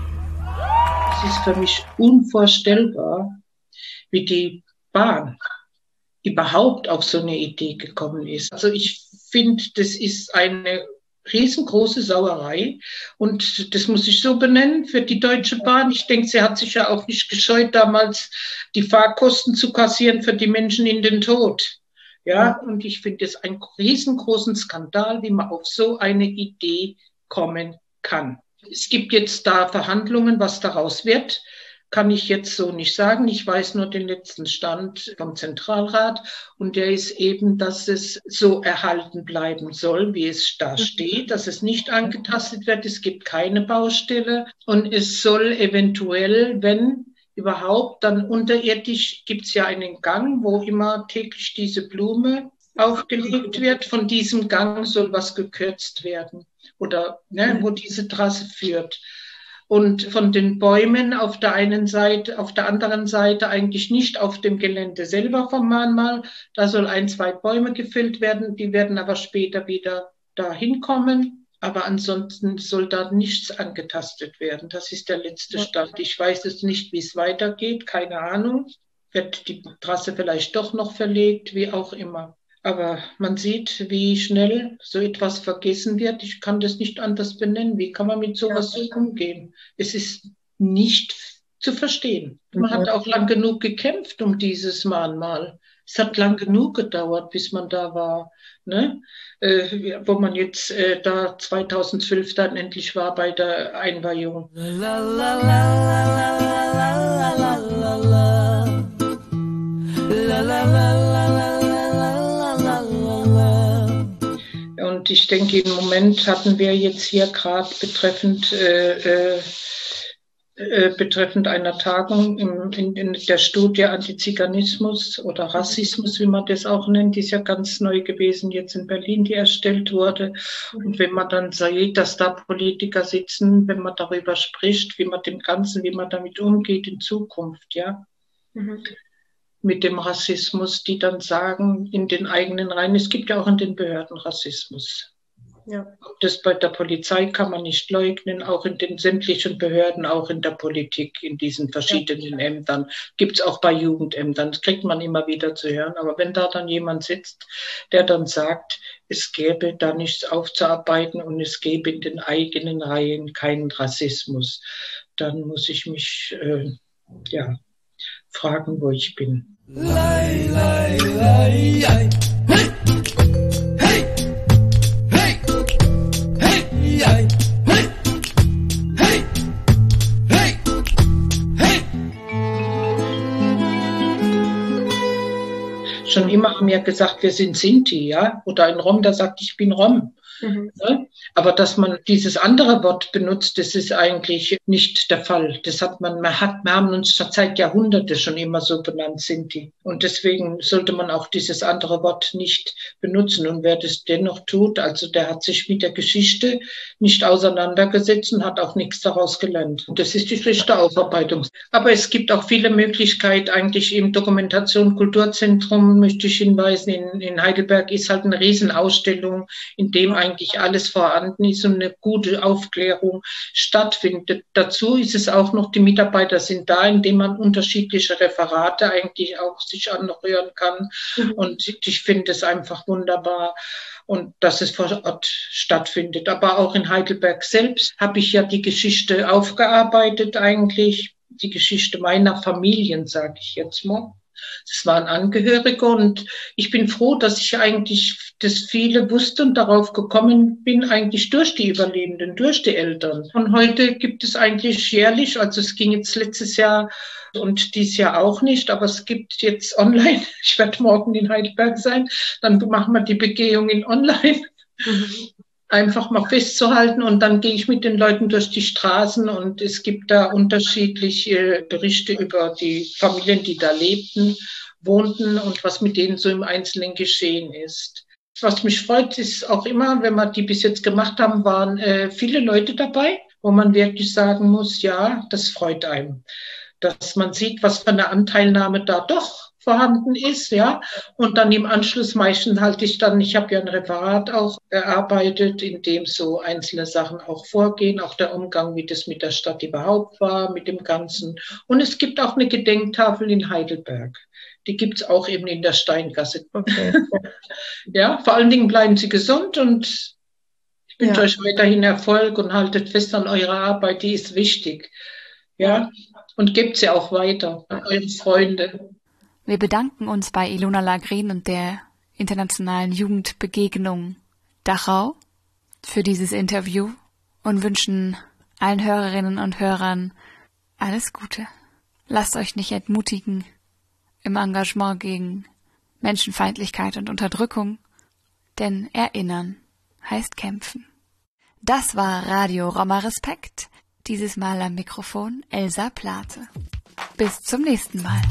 Es ist für mich unvorstellbar, wie die Bahn überhaupt auf so eine Idee gekommen ist. Also ich finde, das ist eine riesengroße Sauerei und das muss ich so benennen für die Deutsche Bahn. Ich denke, sie hat sich ja auch nicht gescheut, damals die Fahrkosten zu kassieren für die Menschen in den Tod. Ja, und ich finde es einen riesengroßen Skandal, wie man auf so eine Idee kommen kann. Es gibt jetzt da Verhandlungen, was daraus wird, kann ich jetzt so nicht sagen. Ich weiß nur den letzten Stand vom Zentralrat und der ist eben, dass es so erhalten bleiben soll, wie es da steht, dass es nicht angetastet wird. Es gibt keine Baustelle und es soll eventuell, wenn überhaupt, dann unterirdisch gibt es ja einen Gang, wo immer täglich diese Blume aufgelegt wird. Von diesem Gang soll was gekürzt werden oder wo diese Trasse führt. Und von den Bäumen auf der einen Seite, auf der anderen Seite eigentlich nicht auf dem Gelände selber vom Mahnmal. Da soll 1, 2 Bäume gefällt werden, die werden aber später wieder dahin kommen. Aber ansonsten soll da nichts angetastet werden. Das ist der letzte Stand. Ich weiß jetzt nicht, wie es weitergeht, keine Ahnung. Wird die Trasse vielleicht doch noch verlegt, wie auch immer. Aber man sieht, wie schnell so etwas vergessen wird. Ich kann das nicht anders benennen. Wie kann man mit sowas so umgehen? Es ist nicht zu verstehen. Man hat auch lang genug gekämpft um dieses Mahnmal. Es hat lang genug gedauert, bis man da war, ne? Wo man jetzt da 2012 dann endlich war bei der Einweihung. Und ich denke, im Moment hatten wir jetzt hier gerade betreffend einer Tagung in der Studie Antiziganismus oder Rassismus, wie man das auch nennt, die ist ja ganz neu gewesen, jetzt in Berlin, die erstellt wurde. Und wenn man dann sieht, dass da Politiker sitzen, wenn man darüber spricht, wie man damit umgeht in Zukunft, ja. Mit dem Rassismus, die dann sagen, in den eigenen Reihen, es gibt ja auch in den Behörden Rassismus. Ja. Das bei der Polizei kann man nicht leugnen, auch in den sämtlichen Behörden, auch in der Politik, in diesen verschiedenen Ämtern. Gibt es auch bei Jugendämtern, das kriegt man immer wieder zu hören. Aber wenn da dann jemand sitzt, der dann sagt, es gäbe da nichts aufzuarbeiten und es gäbe in den eigenen Reihen keinen Rassismus, dann muss ich mich fragen, wo ich bin. Lei, lei, lei, lei. Hey! Hey! Hey! Hey! Hey! Hey! Hey! Schon immer haben wir gesagt, wir sind Sinti, ja? Oder ein Rom, der sagt, ich bin Rom. Ja? Aber dass man dieses andere Wort benutzt, das ist eigentlich nicht der Fall. Das wir haben uns seit Jahrhunderten schon immer so benannt, Sinti. Und deswegen sollte man auch dieses andere Wort nicht benutzen. Und wer das dennoch tut, also der hat sich mit der Geschichte nicht auseinandergesetzt und hat auch nichts daraus gelernt. Und das ist die schlechte Aufarbeitung. Aber es gibt auch viele Möglichkeiten, eigentlich im Dokumentation Kulturzentrum, möchte ich hinweisen, in Heidelberg ist halt eine Riesenausstellung, in dem eigentlich alles vorhanden ist und eine gute Aufklärung stattfindet. Dazu ist es auch noch, die Mitarbeiter sind da, indem man unterschiedliche Referate eigentlich auch sich anhören kann. Und ich finde es einfach wunderbar. Und dass es vor Ort stattfindet. Aber auch in Heidelberg selbst habe ich ja die Geschichte aufgearbeitet eigentlich. Die Geschichte meiner Familien, sage ich jetzt mal. Das waren Angehörige und ich bin froh, dass ich eigentlich das viele wusste und darauf gekommen bin, eigentlich durch die Überlebenden, durch die Eltern. Und heute gibt es eigentlich jährlich, also es ging jetzt letztes Jahr und dieses Jahr auch nicht, aber es gibt jetzt online, ich werde morgen in Heidelberg sein, dann machen wir die Begehungen online. Einfach mal festzuhalten und dann gehe ich mit den Leuten durch die Straßen und es gibt da unterschiedliche Berichte über die Familien, die da lebten, wohnten und was mit denen so im Einzelnen geschehen ist. Was mich freut, ist auch immer, wenn wir die bis jetzt gemacht haben, waren viele Leute dabei, wo man wirklich sagen muss, ja, das freut einen, dass man sieht, was für eine Anteilnahme da doch vorhanden ist, ja. Und dann im Anschluss meistens ich habe ja ein Referat auch erarbeitet, in dem so einzelne Sachen auch vorgehen, auch der Umgang, wie das mit der Stadt überhaupt war, mit dem Ganzen. Und es gibt auch eine Gedenktafel in Heidelberg. Die gibt's auch eben in der Steingasse. Okay. Ja, vor allen Dingen bleiben Sie gesund und ich wünsche euch weiterhin Erfolg und haltet fest an eurer Arbeit, die ist wichtig. Ja, und gebt sie auch weiter an eure Freunde. Wir bedanken uns bei Ilona Lagren und der Internationalen Jugendbegegnung Dachau für dieses Interview und wünschen allen Hörerinnen und Hörern alles Gute. Lasst euch nicht entmutigen im Engagement gegen Menschenfeindlichkeit und Unterdrückung, denn erinnern heißt kämpfen. Das war Radio Roma Respekt, dieses Mal am Mikrofon Elsa Plate. Bis zum nächsten Mal.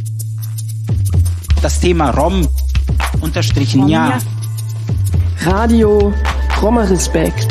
Das Thema Rom_ja. Radio Roma Respekt.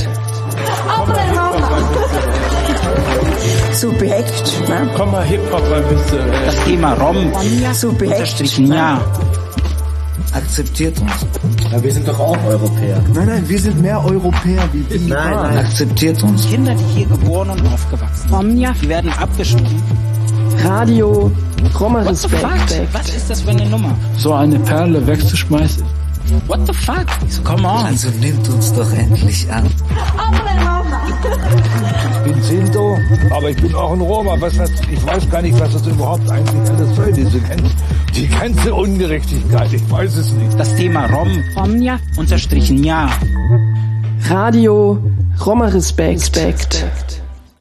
Subjekt, ne? Komm mal Hip-Hop ein bisschen. Das Thema Rom_ja. Akzeptiert uns. Ja, wir sind doch auch Europäer. Nein, wir sind mehr Europäer wie die. Nein, akzeptiert uns. Kinder, die hier geboren und aufgewachsen sind, die werden abgeschoben. Radio Roma Respekt. Was ist das für eine Nummer? So eine Perle wegzuschmeißen. What the fuck? So, come on. Also nimmt uns doch endlich an. Hombre Roma. Ich bin Sinto, aber ich bin auch ein Roma. Ich weiß gar nicht, was das überhaupt eigentlich alles soll, die ganze Ungerechtigkeit. Ich weiß es nicht. Das Thema Romja_ja. Radio Roma Respekt.